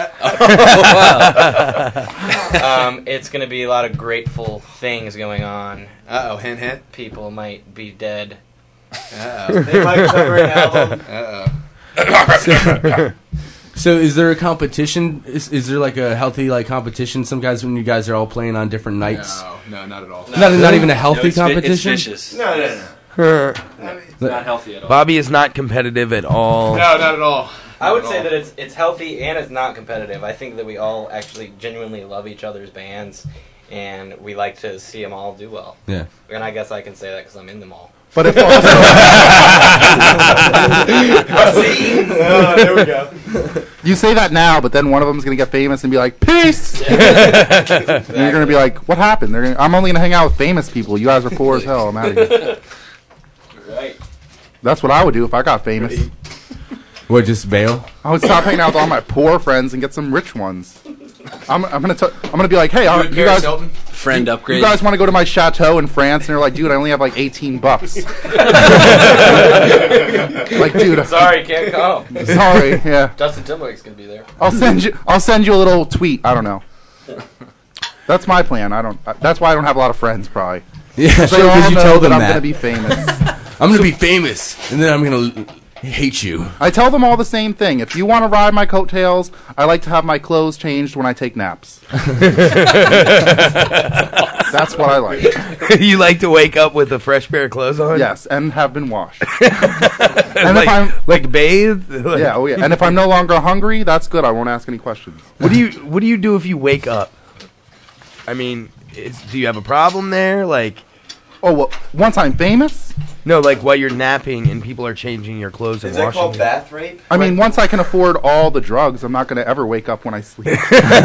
It's going to be a lot of grateful things going on. Uh-oh, hint, hint. People might be dead. Uh-oh. They might cover an album. Uh-oh. So is there a competition? Is there like a healthy like competition? Some guys when you guys are all playing on different nights. No, not at all. Not even a healthy competition. It's vicious. No. It's not healthy at all. Bobby is not competitive at all. No, not at all. I would say that it's healthy and it's not competitive. I think that we all actually genuinely love each other's bands, and we like to see them all do well. Yeah. And I guess I can say that because I'm in them all. But if also, see, there we go. You say that now, but then one of them's gonna get famous and be like, "Peace," and you're gonna be like, "What happened?" I'm only gonna hang out with famous people. You guys are poor as hell. I'm out of here. Right. That's what I would do if I got famous. What, just bail? I would stop hanging out with all my poor friends and get some rich ones. I'm gonna be like, hey, you guys, friend upgrade. You guys want to go to my chateau in France? And they're like, dude, I only have like $18. Like, dude, sorry, can't come. Sorry, yeah. Justin Timberlake's gonna be there. I'll send you a little tweet. I don't know. That's my plan. That's why I don't have a lot of friends, probably. Yeah, because you told them I'm that gonna be famous. I'm gonna be famous, and then I'm gonna hate you. I tell them all the same thing. If you want to ride my coattails, I like to have my clothes changed when I take naps. That's what I like. You like to wake up with a fresh pair of clothes on? Yes, and have been washed. And if I'm like bathed? Yeah, oh yeah. And if I'm no longer hungry, that's good. I won't ask any questions. What do you do if you wake up? I mean, do you have a problem there? Like, oh, well, once I'm famous? No, like while you're napping and people are changing your clothes and washing. Is that called bath rape? I mean, once I can afford all the drugs, I'm not going to ever wake up when I sleep.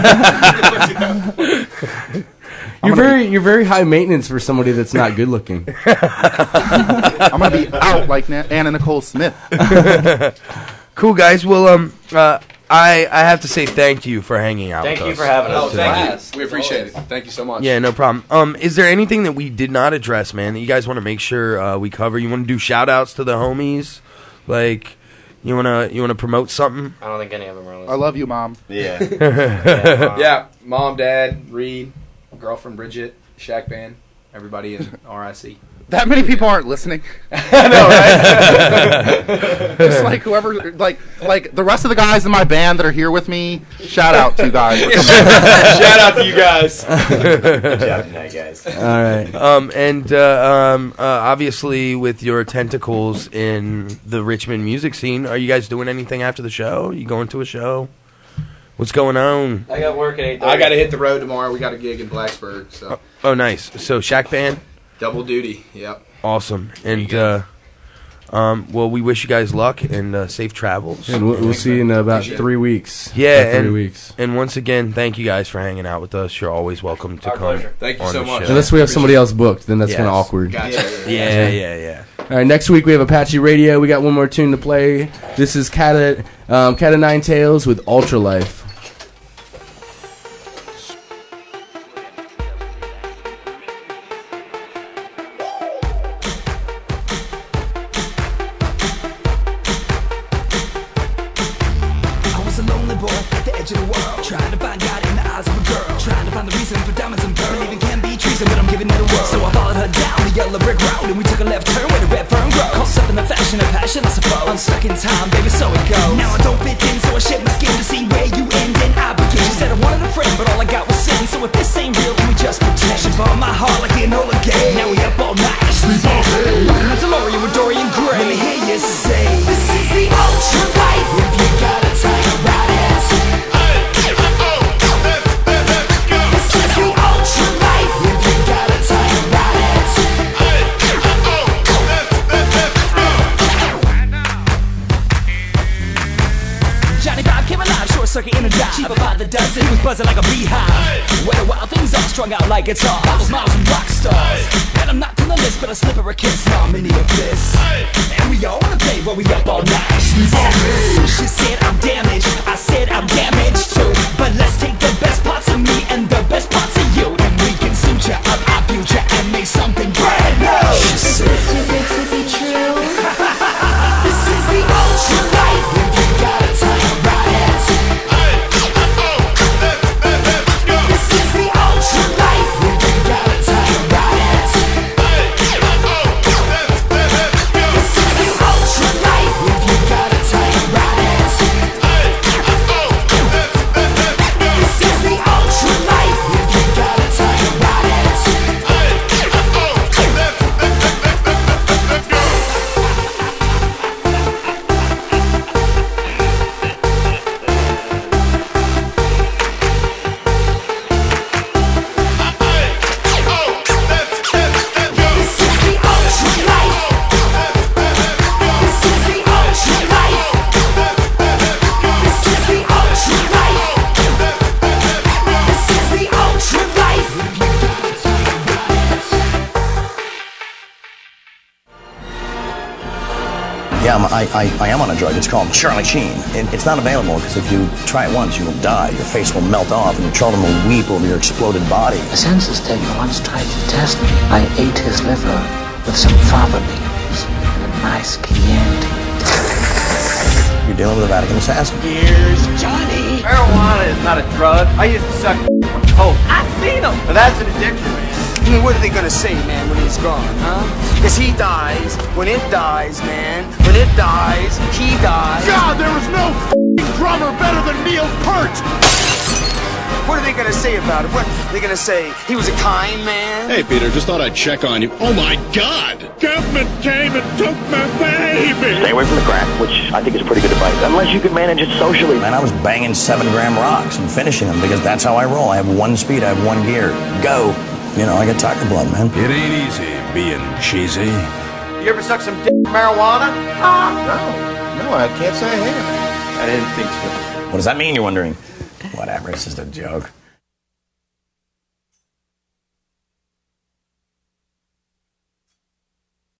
You're very high maintenance for somebody that's not good looking. I'm going to be out like Anna Nicole Smith. Cool, guys. Well, I have to say thank you for hanging out with us. Thank you for having us. Thank you. We appreciate it. Thank you so much. Yeah, no problem. Is there anything that we did not address, man, that you guys want to make sure we cover? You want to do shout-outs to the homies? Like, you want to promote something? I don't think any of them are listening. I love you, Mom. Yeah. Yeah, Mom, Dad, Reed, girlfriend Bridget, Shack Band, everybody in RIC. That many people aren't listening. I know, right? Just like whoever, like the rest of the guys in my band that are here with me. Shout out to you guys. Shout out to you guys. Good job tonight, guys. All right. Obviously, with your tentacles in the Richmond music scene, are you guys doing anything after the show? You going to a show? What's going on? I got work at 8:30. I got to hit the road tomorrow. We got a gig in Blacksburg. So. Oh, nice. So Shack Band. Double duty, yep. Awesome. And, well, we wish you guys luck and safe travels. And we'll see you in about 3 weeks. Yeah, 3 weeks. And once again, thank you guys for hanging out with us. You're always welcome to Our come. pleasure. Thank you on so the much. show. Unless we have somebody else booked, then that's Yes. kind of awkward. Gotcha. Yeah. All right, next week we have Apache Radio. We got one more tune to play. This is Cat of Nine Tails with Ultralife. I'm stuck in time, baby, so it goes. Now I don't fit in, so I shed my skin to see where you end and I begin. She said I wanted a friend, but all I got was sin. So if this ain't real, then we just pretend. She bought my heart like Enola Gay. Now we up all night, sleep all day. Not DeLorean with Dorian Gray. Let me hear you say, this is the ultra life. If you got a time about it. This is the ultra life. If you got a time about it. Circuit in a dive. Cheaper by the dozen, he was buzzing like a beehive. Where the wild things are strung out like guitars. Bottles, miles, and rock stars. And I'm not to the list, but a slip of a kiss. Now I'm in the abyss. And we all wanna play while we up all night. She said I'm damaged, I said I'm damaged too. But let's take the best parts of me and the best parts of you, and we can suture up our future and make something brand new. She said too good to be true. This is the ultra life. If you got a time about it. This Yeah, I am on a drug. It's called Charlie Sheen. It's not available because if you try it once, you will die. Your face will melt off and your children will weep over your exploded body. A census taker once tried to test me. I ate his liver with some fava beans and a nice Chianti. You're dealing with a Vatican assassin. Here's Johnny. Marijuana is not a drug. I used to suck coke. I've seen them. But that's an addiction, man. I mean, what are they gonna say, man, when he's gone, huh? Because he dies, when it dies, man. When it dies, he dies. God, there is no f***ing drummer better than Neil Peart! What are they gonna say about it? What are they gonna say? He was a kind man? Hey, Peter, just thought I'd check on you. Oh, my God! Government came and took my baby! Stay away from the crack, which I think is pretty good advice, unless you can manage it socially. Man, I was banging 7-gram rocks and finishing them because that's how I roll. I have one speed, I have one gear. Go! You know, I got tiger blood, man. It ain't easy being cheesy. You ever suck some marijuana? No, I can't say I have. I didn't think so. What does that mean, you're wondering? Whatever, it's just a joke.